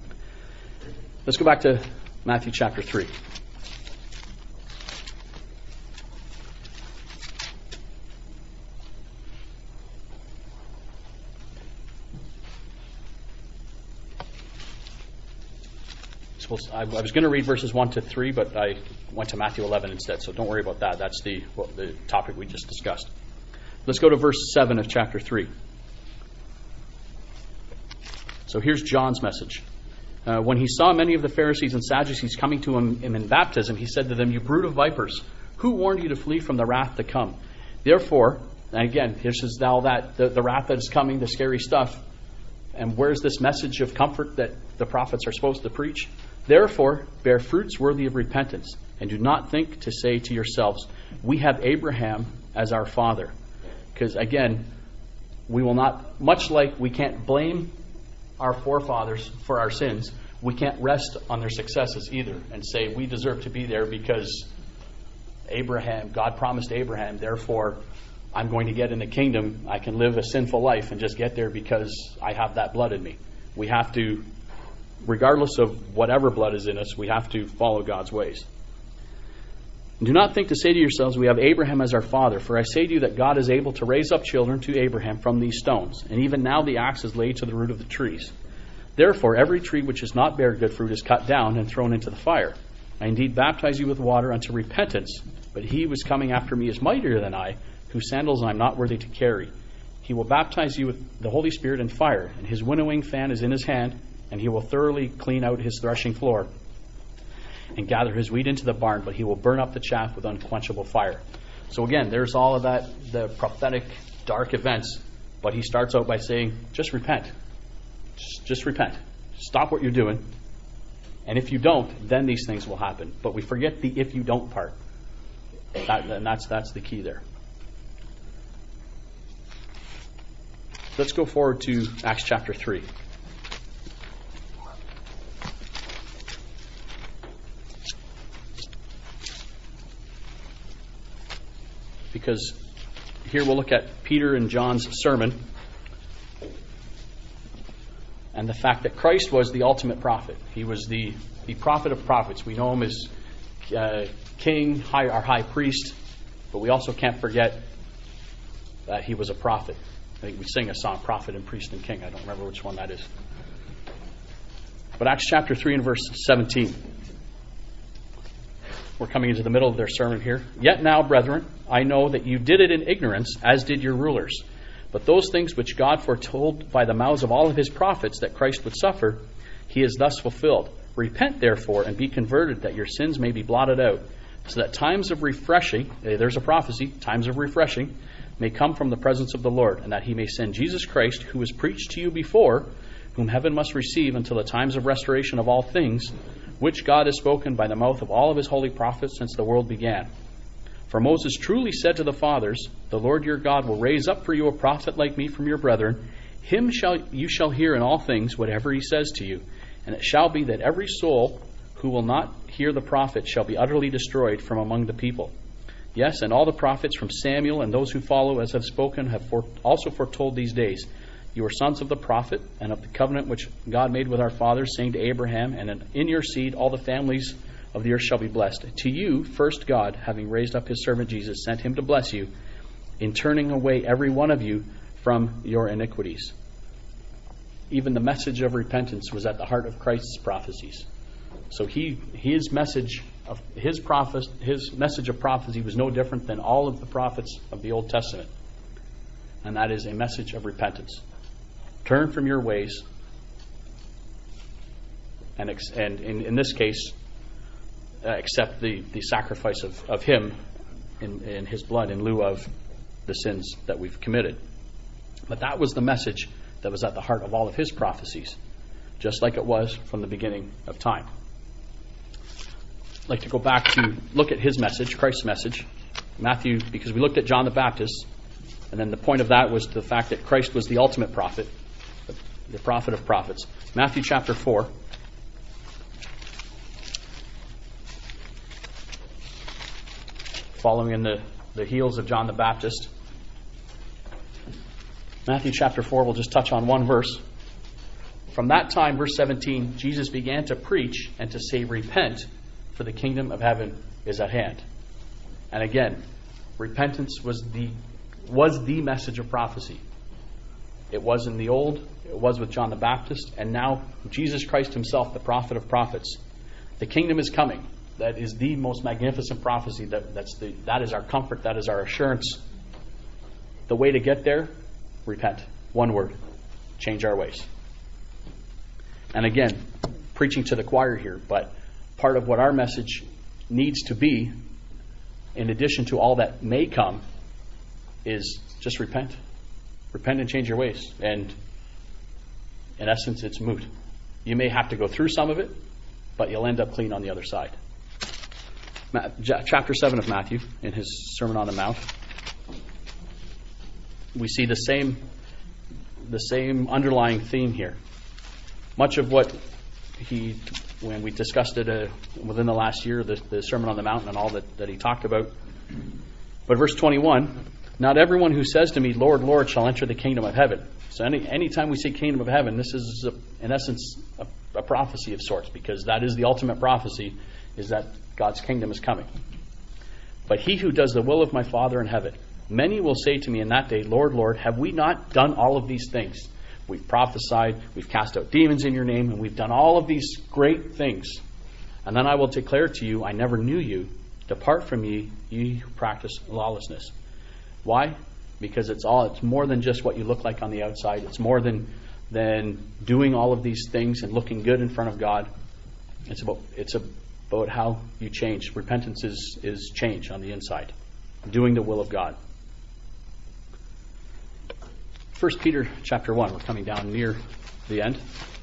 Let's go back to Matthew chapter three. I was going to read verses one to three, but I went to Matthew eleven instead, so don't worry about that. That's the, well, the topic we just discussed. Let's go to verse seven of chapter three. So here's John's message. Uh, when he saw many of the Pharisees and Sadducees coming to him, him in baptism, he said to them, You brood of vipers, who warned you to flee from the wrath to come? Therefore, and again, this is now that the, the wrath that is coming, the scary stuff. And where's this message of comfort that the prophets are supposed to preach? Therefore, bear fruits worthy of repentance, and do not think to say to yourselves, We have Abraham as our father. Because again, we will not, much like we can't blame our forefathers for our sins, we can't rest on their successes either and say we deserve to be there because Abraham, God promised Abraham, therefore I'm going to get in the kingdom. I can live a sinful life and just get there because I have that blood in me. We have to, regardless of whatever blood is in us, we have to follow God's ways. Do not think to say to yourselves, We have Abraham as our father, for I say to you that God is able to raise up children to Abraham from these stones. And even now the axe is laid to the root of the trees. Therefore every tree which does not bear good fruit is cut down and thrown into the fire. I indeed baptize you with water unto repentance, but he who is coming after me is mightier than I, whose sandals I am not worthy to carry. He will baptize you with the Holy Spirit and fire, and his winnowing fan is in his hand, and he will thoroughly clean out his threshing floor and gather his wheat into the barn, but he will burn up the chaff with unquenchable fire. So again, there's all of that, the prophetic dark events, but he starts out by saying, just repent. Just, just repent. Stop what you're doing. And if you don't, then these things will happen. But we forget the if you don't part. That, and that's, that's the key there. Let's go forward to Acts chapter three. Because here we'll look at Peter and John's sermon and the fact that Christ was the ultimate prophet. He was the, the prophet of prophets. We know him as uh, king, high, our high priest, but we also can't forget that he was a prophet. I think we sing a song, Prophet and Priest and King. I don't remember which one that is. But Acts chapter three and verse seventeen. We're coming into the middle of their sermon here. Yet now, brethren, I know that you did it in ignorance, as did your rulers. But those things which God foretold by the mouths of all of his prophets that Christ would suffer, he has thus fulfilled. Repent, therefore, and be converted, that your sins may be blotted out, so that times of refreshing, there's a prophecy, times of refreshing, may come from the presence of the Lord, and that he may send Jesus Christ, who was preached to you before, whom heaven must receive until the times of restoration of all things, which God has spoken by the mouth of all of his holy prophets since the world began. For Moses truly said to the fathers, the Lord your God will raise up for you a prophet like me from your brethren. Him shall you shall hear in all things whatever he says to you. And it shall be that every soul who will not hear the prophet shall be utterly destroyed from among the people. Yes, and all the prophets from Samuel and those who follow as have spoken have fore- also foretold these days. You are sons of the prophet and of the covenant which God made with our fathers, saying to Abraham, and in your seed all the families of the earth shall be blessed. To you, first God, having raised up his servant Jesus, sent him to bless you, in turning away every one of you from your iniquities. Even the message of repentance was at the heart of Christ's prophecies. So he, his message of his prophet, his message of prophecy was no different than all of the prophets of the Old Testament, and that is a message of repentance. Turn from your ways, and ex- and in, in this case, uh, accept the, the sacrifice of, of him in, in his blood in lieu of the sins that we've committed. But that was the message that was at the heart of all of his prophecies, just like it was from the beginning of time. I'd like to go back to look at his message, Christ's message. Matthew, because we looked at John the Baptist, and then the point of that was the fact that Christ was the ultimate prophet, the prophet of prophets. Matthew chapter four. Following in the, the heels of John the Baptist. Matthew chapter four, we'll just touch on one verse. From that time, verse seventeen, Jesus began to preach and to say, repent, for the kingdom of heaven is at hand. And again, repentance was the was the message of prophecy. It was in the old, it was with John the Baptist, and now Jesus Christ himself, the prophet of prophets. The kingdom is coming. That is the most magnificent prophecy. That, that's the, that is our comfort. That is our assurance. The way to get there, repent. One word. Change our ways. And again, preaching to the choir here, but part of what our message needs to be, in addition to all that may come, is just repent. Repent and change your ways. And in essence, it's moot. You may have to go through some of it, but you'll end up clean on the other side. Chapter seven of Matthew, in his Sermon on the Mount, we see the same the same underlying theme here. Much of what he, when we discussed it uh, within the last year, the, the Sermon on the Mount and all that, that he talked about. But verse twenty-one, not everyone who says to me, Lord, Lord, shall enter the kingdom of heaven. So any anytime we say kingdom of heaven, this is, a, in essence, a, a prophecy of sorts, because that is the ultimate prophecy, is that God's kingdom is coming. But he who does the will of my Father in heaven. Many will say to me in that day, Lord, Lord, have we not done all of these things? We've prophesied, we've cast out demons in your name, and we've done all of these great things. And then I will declare to you, I never knew you. Depart from me, ye who practice lawlessness. Why? because it's all it's more than just what you look like on the outside. It's more than than doing all of these things and looking good in front of God. It's about it's about how you change. Repentance is is change on the inside, doing the will of God. First Peter chapter one. We're coming down near the end.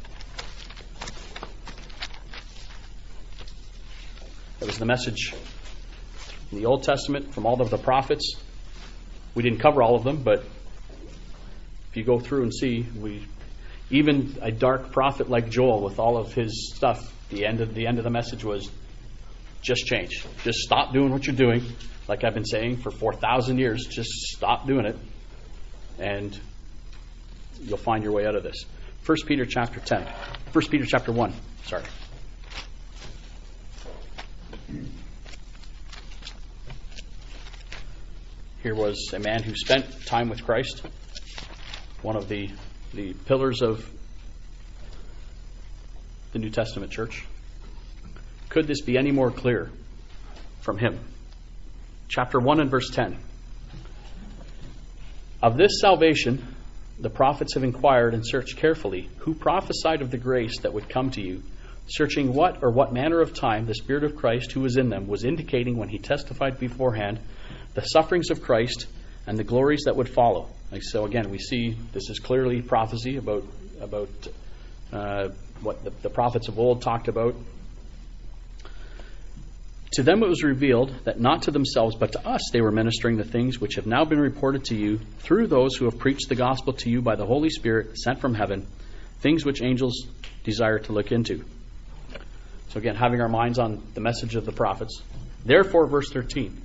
That was the message in the Old Testament from all of the prophets. We didn't cover all of them, but if you go through and see, we even a dark prophet like Joel with all of his stuff, the end of the end of the message was just change. Just stop doing what you're doing. Like I've been saying for four thousand years, just stop doing it, and you'll find your way out of this. First Peter chapter ten. First Peter chapter one. Sorry. Here was a man who spent time with Christ, one of the, the pillars of the New Testament church. Could this be any more clear from him? Chapter one and verse ten. Of this salvation the prophets have inquired and searched carefully, who prophesied of the grace that would come to you, searching what or what manner of time the Spirit of Christ who was in them was indicating when he testified beforehand the sufferings of Christ and the glories that would follow. Like, so again, we see this is clearly prophecy about about uh, what the, the prophets of old talked about. To them it was revealed that not to themselves but to us they were ministering the things which have now been reported to you through those who have preached the gospel to you by the Holy Spirit sent from heaven, things which angels desire to look into. So again, having our minds on the message of the prophets. Therefore, verse thirteen,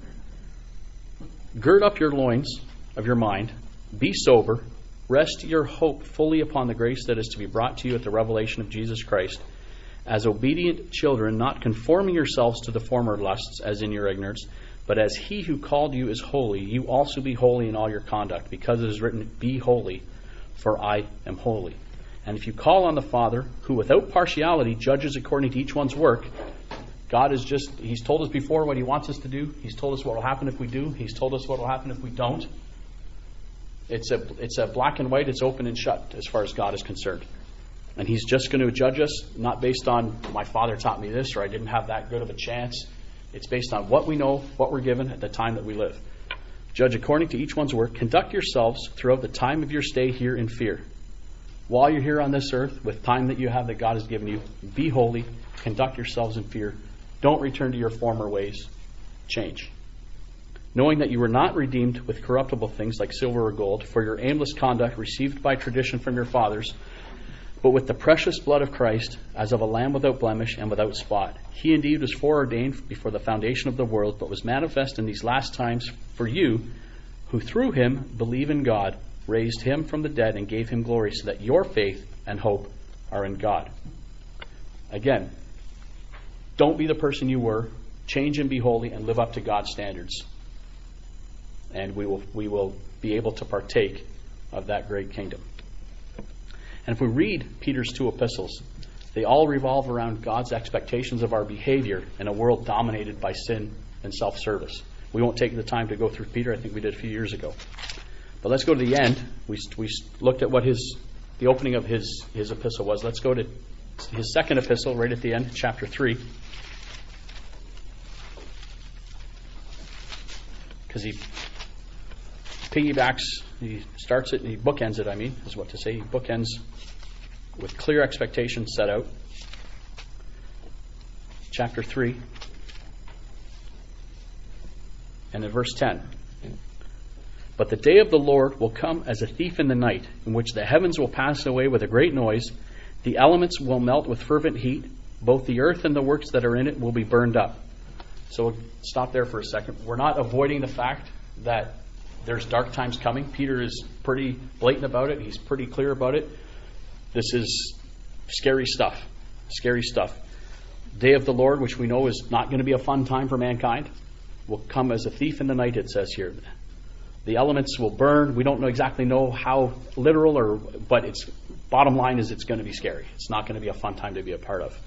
gird up your loins of your mind, be sober, rest your hope fully upon the grace that is to be brought to you at the revelation of Jesus Christ, as obedient children, not conforming yourselves to the former lusts as in your ignorance, but as he who called you is holy, you also be holy in all your conduct, because it is written, be holy, for I am holy. And if you call on the Father, who without partiality judges according to each one's work, God is just, he's told us before what he wants us to do. He's told us what will happen if we do. He's told us what will happen if we don't. It's a, it's a black and white, it's open and shut as far as God is concerned. And he's just going to judge us, not based on my father taught me this or I didn't have that good of a chance. It's based on what we know, what we're given at the time that we live. Judge according to each one's work. Conduct yourselves throughout the time of your stay here in fear. While you're here on this earth, with time that you have that God has given you, be holy, conduct yourselves in fear. Don't return to your former ways. Change. Knowing that you were not redeemed with corruptible things like silver or gold, for your aimless conduct received by tradition from your fathers, but with the precious blood of Christ, as of a lamb without blemish and without spot. He indeed was foreordained before the foundation of the world, but was manifest in these last times for you, who through him believe in God, raised him from the dead and gave him glory, so that your faith and hope are in God. Again, don't be the person you were. Change and be holy and live up to God's standards. And we will we will be able to partake of that great kingdom. And if we read Peter's two epistles, they all revolve around God's expectations of our behavior in a world dominated by sin and self-service. We won't take the time to go through Peter. I think we did a few years ago. But let's go to the end. We we looked at what his the opening of his, his epistle was. Let's go to his second epistle right at the end, chapter three. Because he piggybacks, he starts it and he bookends it, I mean, is what to say. He bookends with clear expectations set out. Chapter three. And in verse ten. But the day of the Lord will come as a thief in the night, in which the heavens will pass away with a great noise, the elements will melt with fervent heat, both the earth and the works that are in it will be burned up. So we'll stop there for a second. We're not avoiding the fact that there's dark times coming. Peter is pretty blatant about it. He's pretty clear about it. This is scary stuff. Scary stuff. Day of the Lord, which we know is not going to be a fun time for mankind, will come as a thief in the night, it says here. The elements will burn. We don't know exactly know how literal, or but it's bottom line is it's going to be scary. It's not going to be a fun time to be a part of.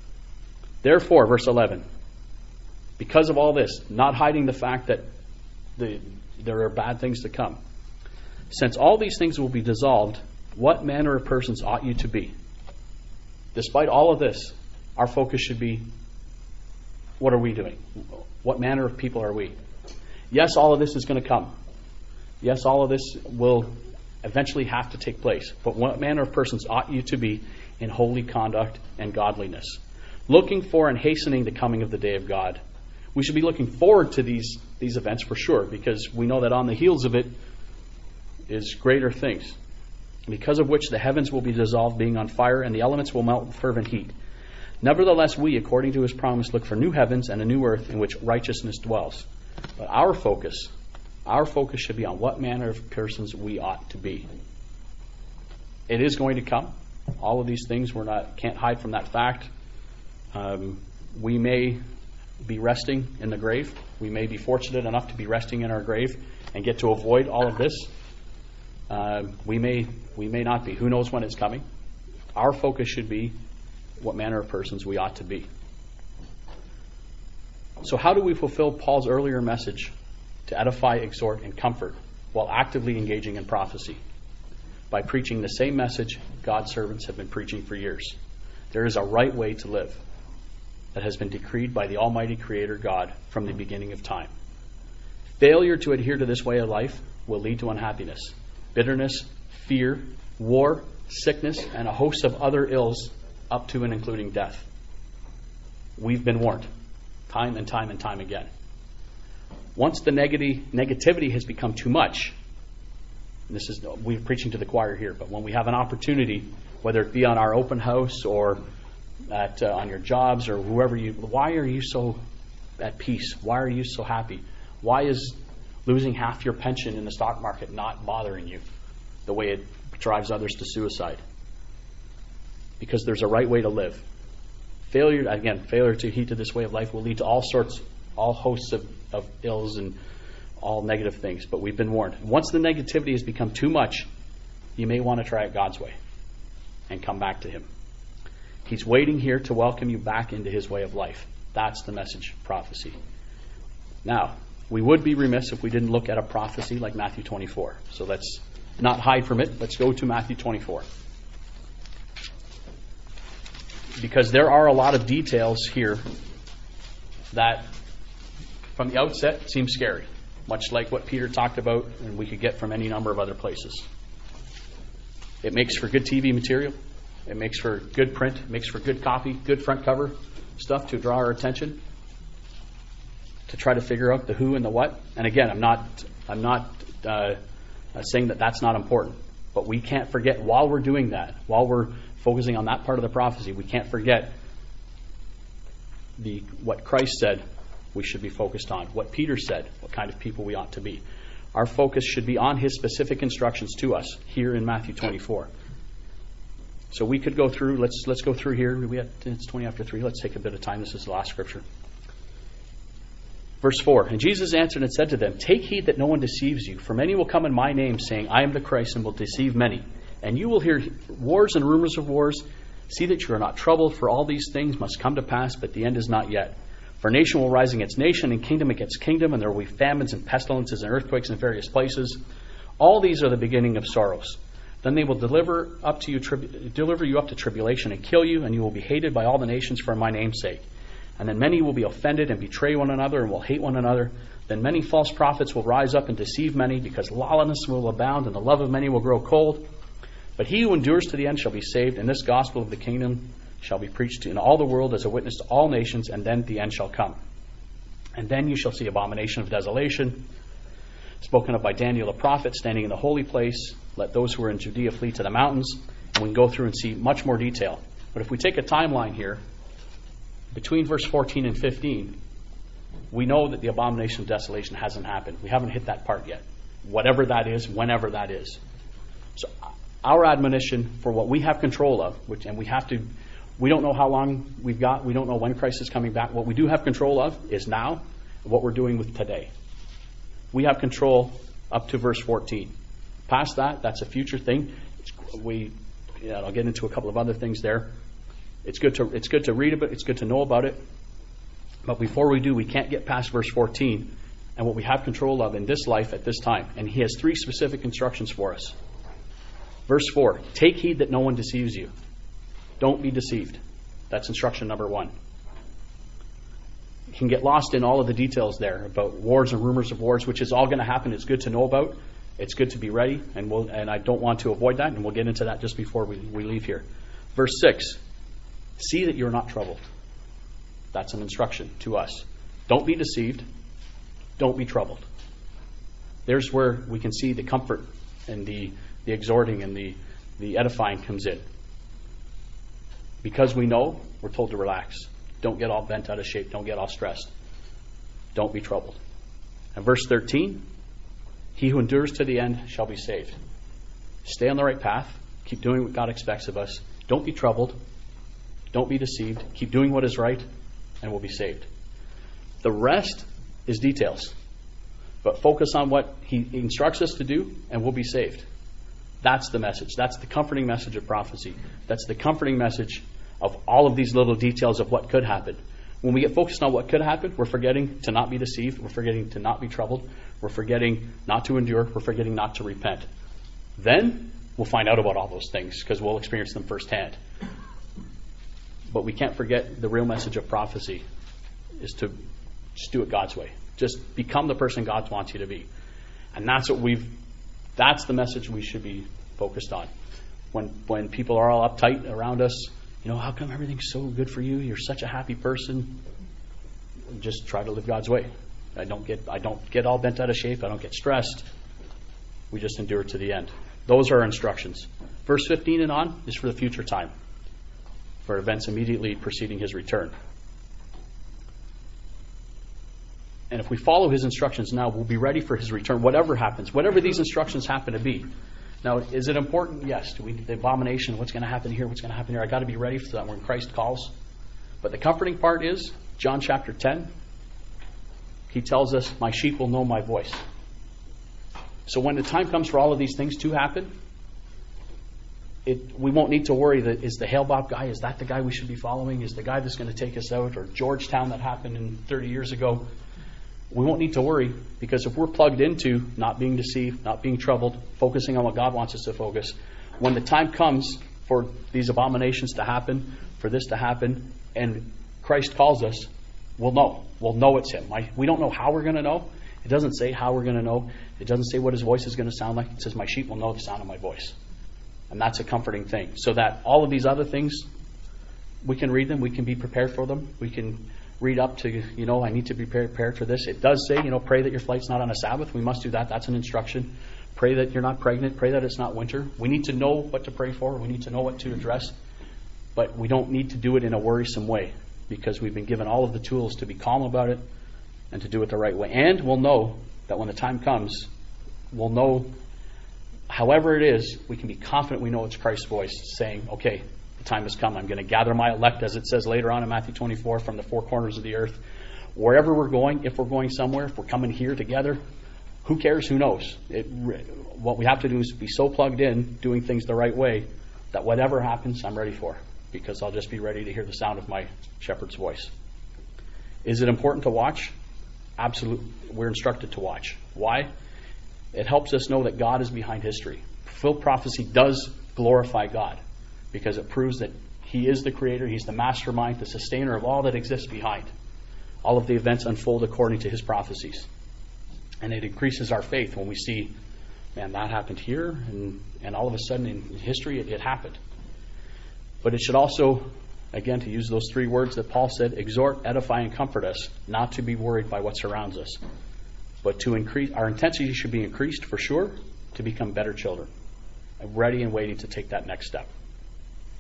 Therefore, verse eleven, because of all this, not hiding the fact that the, there are bad things to come. Since all these things will be dissolved, what manner of persons ought you to be? Despite all of this, our focus should be, what are we doing? What manner of people are we? Yes, all of this is going to come. Yes, all of this will eventually have to take place. But what manner of persons ought you to be in holy conduct and godliness, looking for and hastening the coming of the day of God? We should be looking forward to these, these events for sure, because we know that on the heels of it is greater things, because of which the heavens will be dissolved, being on fire, and the elements will melt with fervent heat. Nevertheless, we, according to his promise, look for new heavens and a new earth in which righteousness dwells. But our focus, our focus should be on what manner of persons we ought to be. It is going to come. All of these things, we're not can't hide from that fact. Um, we may be resting in the grave. We may be fortunate enough to be resting in our grave and get to avoid all of this. Uh, we may we may not be. Who knows when it's coming? Our focus should be what manner of persons we ought to be. So how do we fulfill Paul's earlier message to edify, exhort, and comfort while actively engaging in prophecy? By preaching the same message God's servants have been preaching for years. There is a right way to live that has been decreed by the Almighty Creator God from the beginning of time. Failure to adhere to this way of life will lead to unhappiness, bitterness, fear, war, sickness, and a host of other ills up to and including death. We've been warned time and time and time again. Once the negati- negativity has become too much, and this is we're preaching to the choir here, but when we have an opportunity, whether it be on our open house or at uh, on your jobs or whoever you, why are you so at peace? Why are you so happy? Why is losing half your pension in the stock market not bothering you the way it drives others to suicide? Because there's a right way to live. Failure, again, failure to heed to this way of life will lead to all sorts, all hosts of, of ills and all negative things. But we've been warned. Once the negativity has become too much, you may want to try it God's way and come back to Him. He's waiting here to welcome you back into His way of life. That's the message of prophecy. Now, we would be remiss if we didn't look at a prophecy like Matthew twenty-four. So let's not hide from it. Let's go to Matthew twenty-four. Because there are a lot of details here that from the outset seem scary, much like what Peter talked about and we could get from any number of other places. It makes for good T V material. It makes for good print. It makes for good copy, good front cover stuff to draw our attention, to try to figure out the who and the what. And again, I'm not I'm not uh, saying that that's not important, but we can't forget while we're doing that, while we're focusing on that part of the prophecy, we can't forget the what Christ said we should be focused on, what Peter said, what kind of people we ought to be. Our focus should be on his specific instructions to us here in Matthew twenty-four. So we could go through, let's let's go through here. We have, it's twenty after three. Let's take a bit of time. This is the last scripture. Verse four, and Jesus answered and said to them, take heed that no one deceives you, for many will come in my name, saying, I am the Christ, and will deceive many. And you will hear wars and rumors of wars. See that you are not troubled, for all these things must come to pass, but the end is not yet. For nation will rise against nation, and kingdom against kingdom, and there will be famines and pestilences and earthquakes in various places. All these are the beginning of sorrows. Then they will deliver up to you, tribu- deliver you up to tribulation and kill you, and you will be hated by all the nations for my name's sake. And then many will be offended and betray one another and will hate one another. Then many false prophets will rise up and deceive many, because lawlessness will abound, and the love of many will grow cold. But he who endures to the end shall be saved, and this gospel of the kingdom shall be preached in all the world as a witness to all nations, and then the end shall come. And then you shall see abomination of desolation, spoken of by Daniel the prophet, standing in the holy place. Let those who are in Judea flee to the mountains. And we can go through and see much more detail. But if we take a timeline here, between verse fourteen and fifteen, we know that the abomination of desolation hasn't happened. We haven't hit that part yet. Whatever that is, whenever that is. So our admonition for what we have control of, which and we have to, we don't know how long we've got. We don't know when Christ is coming back. What we do have control of is now, what we're doing with today. We have control up to verse fourteen. Past that, that's a future thing. We, yeah, I'll get into a couple of other things there. It's good to it's good to read about it. It's good to know about it. But before we do, we can't get past verse fourteen and what we have control of in this life at this time. And he has three specific instructions for us. Verse four, take heed that no one deceives you. Don't be deceived. That's instruction number one. You can get lost in all of the details there about wars and rumors of wars, which is all going to happen. It's good to know about. It's good to be ready, and we'll, and I don't want to avoid that, and we'll get into that just before we, we leave here. Verse six, see that you're not troubled. That's an instruction to us. Don't be deceived. Don't be troubled. There's where we can see the comfort and the, the exhorting and the, the edifying comes in. Because we know, we're told to relax. Don't get all bent out of shape. Don't get all stressed. Don't be troubled. And verse thirteen, he who endures to the end shall be saved. Stay on the right path. Keep doing what God expects of us. Don't be troubled. Don't be deceived. Keep doing what is right, and we'll be saved. The rest is details. But focus on what he instructs us to do, and we'll be saved. That's the message. That's the comforting message of prophecy. That's the comforting message of all of these little details of what could happen. When we get focused on what could happen, we're forgetting to not be deceived. We're forgetting to not be troubled. We're forgetting not to endure. We're forgetting not to repent. Then we'll find out about all those things because we'll experience them firsthand. But we can't forget the real message of prophecy is to just do it God's way. Just become the person God wants you to be. And that's what we've, that's the message we should be focused on. When when people are all uptight around us, you know, how come everything's so good for you? You're such a happy person. Just try to live God's way. I don't get I don't get all bent out of shape. I don't get stressed. We just endure to the end. Those are our instructions. Verse fifteen and on is for the future time, for events immediately preceding his return. And if we follow his instructions now, we'll be ready for his return, whatever happens, whatever these instructions happen to be. Now, is it important? Yes. Do we, the abomination, what's going to happen here, what's going to happen here? I got to be ready for that when Christ calls. But the comforting part is, John chapter ten, he tells us, my sheep will know my voice. So when the time comes for all of these things to happen, it, we won't need to worry that is the Hale-Bopp guy, is that the guy we should be following? Is the guy that's going to take us out? Or Georgetown that happened in thirty years ago? We won't need to worry, because if we're plugged into not being deceived, not being troubled, focusing on what God wants us to focus, when the time comes for these abominations to happen, for this to happen, and Christ calls us, we'll know. We'll know it's him. We don't know how we're going to know. It doesn't say how we're going to know. It doesn't say what his voice is going to sound like. It says, my sheep will know the sound of my voice. And that's a comforting thing. So that all of these other things, we can read them. We can be prepared for them. We can read up to, you know, I need to be prepared for this. It does say, you know, pray that your flight's not on a Sabbath. We must do that. That's an instruction. Pray that you're not pregnant. Pray that it's not winter. We need to know what to pray for. We need to know what to address. But we don't need to do it in a worrisome way, because we've been given all of the tools to be calm about it and to do it the right way. And we'll know that when the time comes, we'll know, however it is, we can be confident we know it's Christ's voice saying, okay, the time has come. I'm going to gather my elect, as it says later on in Matthew twenty-four, from the four corners of the earth. Wherever we're going, if we're going somewhere, if we're coming here together, who cares? Who knows? It, what we have to do is be so plugged in, doing things the right way, that whatever happens, I'm ready for, because I'll just be ready to hear the sound of my shepherd's voice. Is it important to watch? Absolutely. We're instructed to watch. Why? It helps us know that God is behind history. Fulfilled prophecy does glorify God, because it proves that he is the creator, he's the mastermind, the sustainer of all that exists behind. All of the events unfold according to his prophecies. And it increases our faith when we see, man, that happened here, and, and all of a sudden in history it, it happened. But it should also, again, to use those three words that Paul said, exhort, edify, and comfort us, not to be worried by what surrounds us, but to increase, our intensity should be increased for sure, to become better children, ready and waiting to take that next step.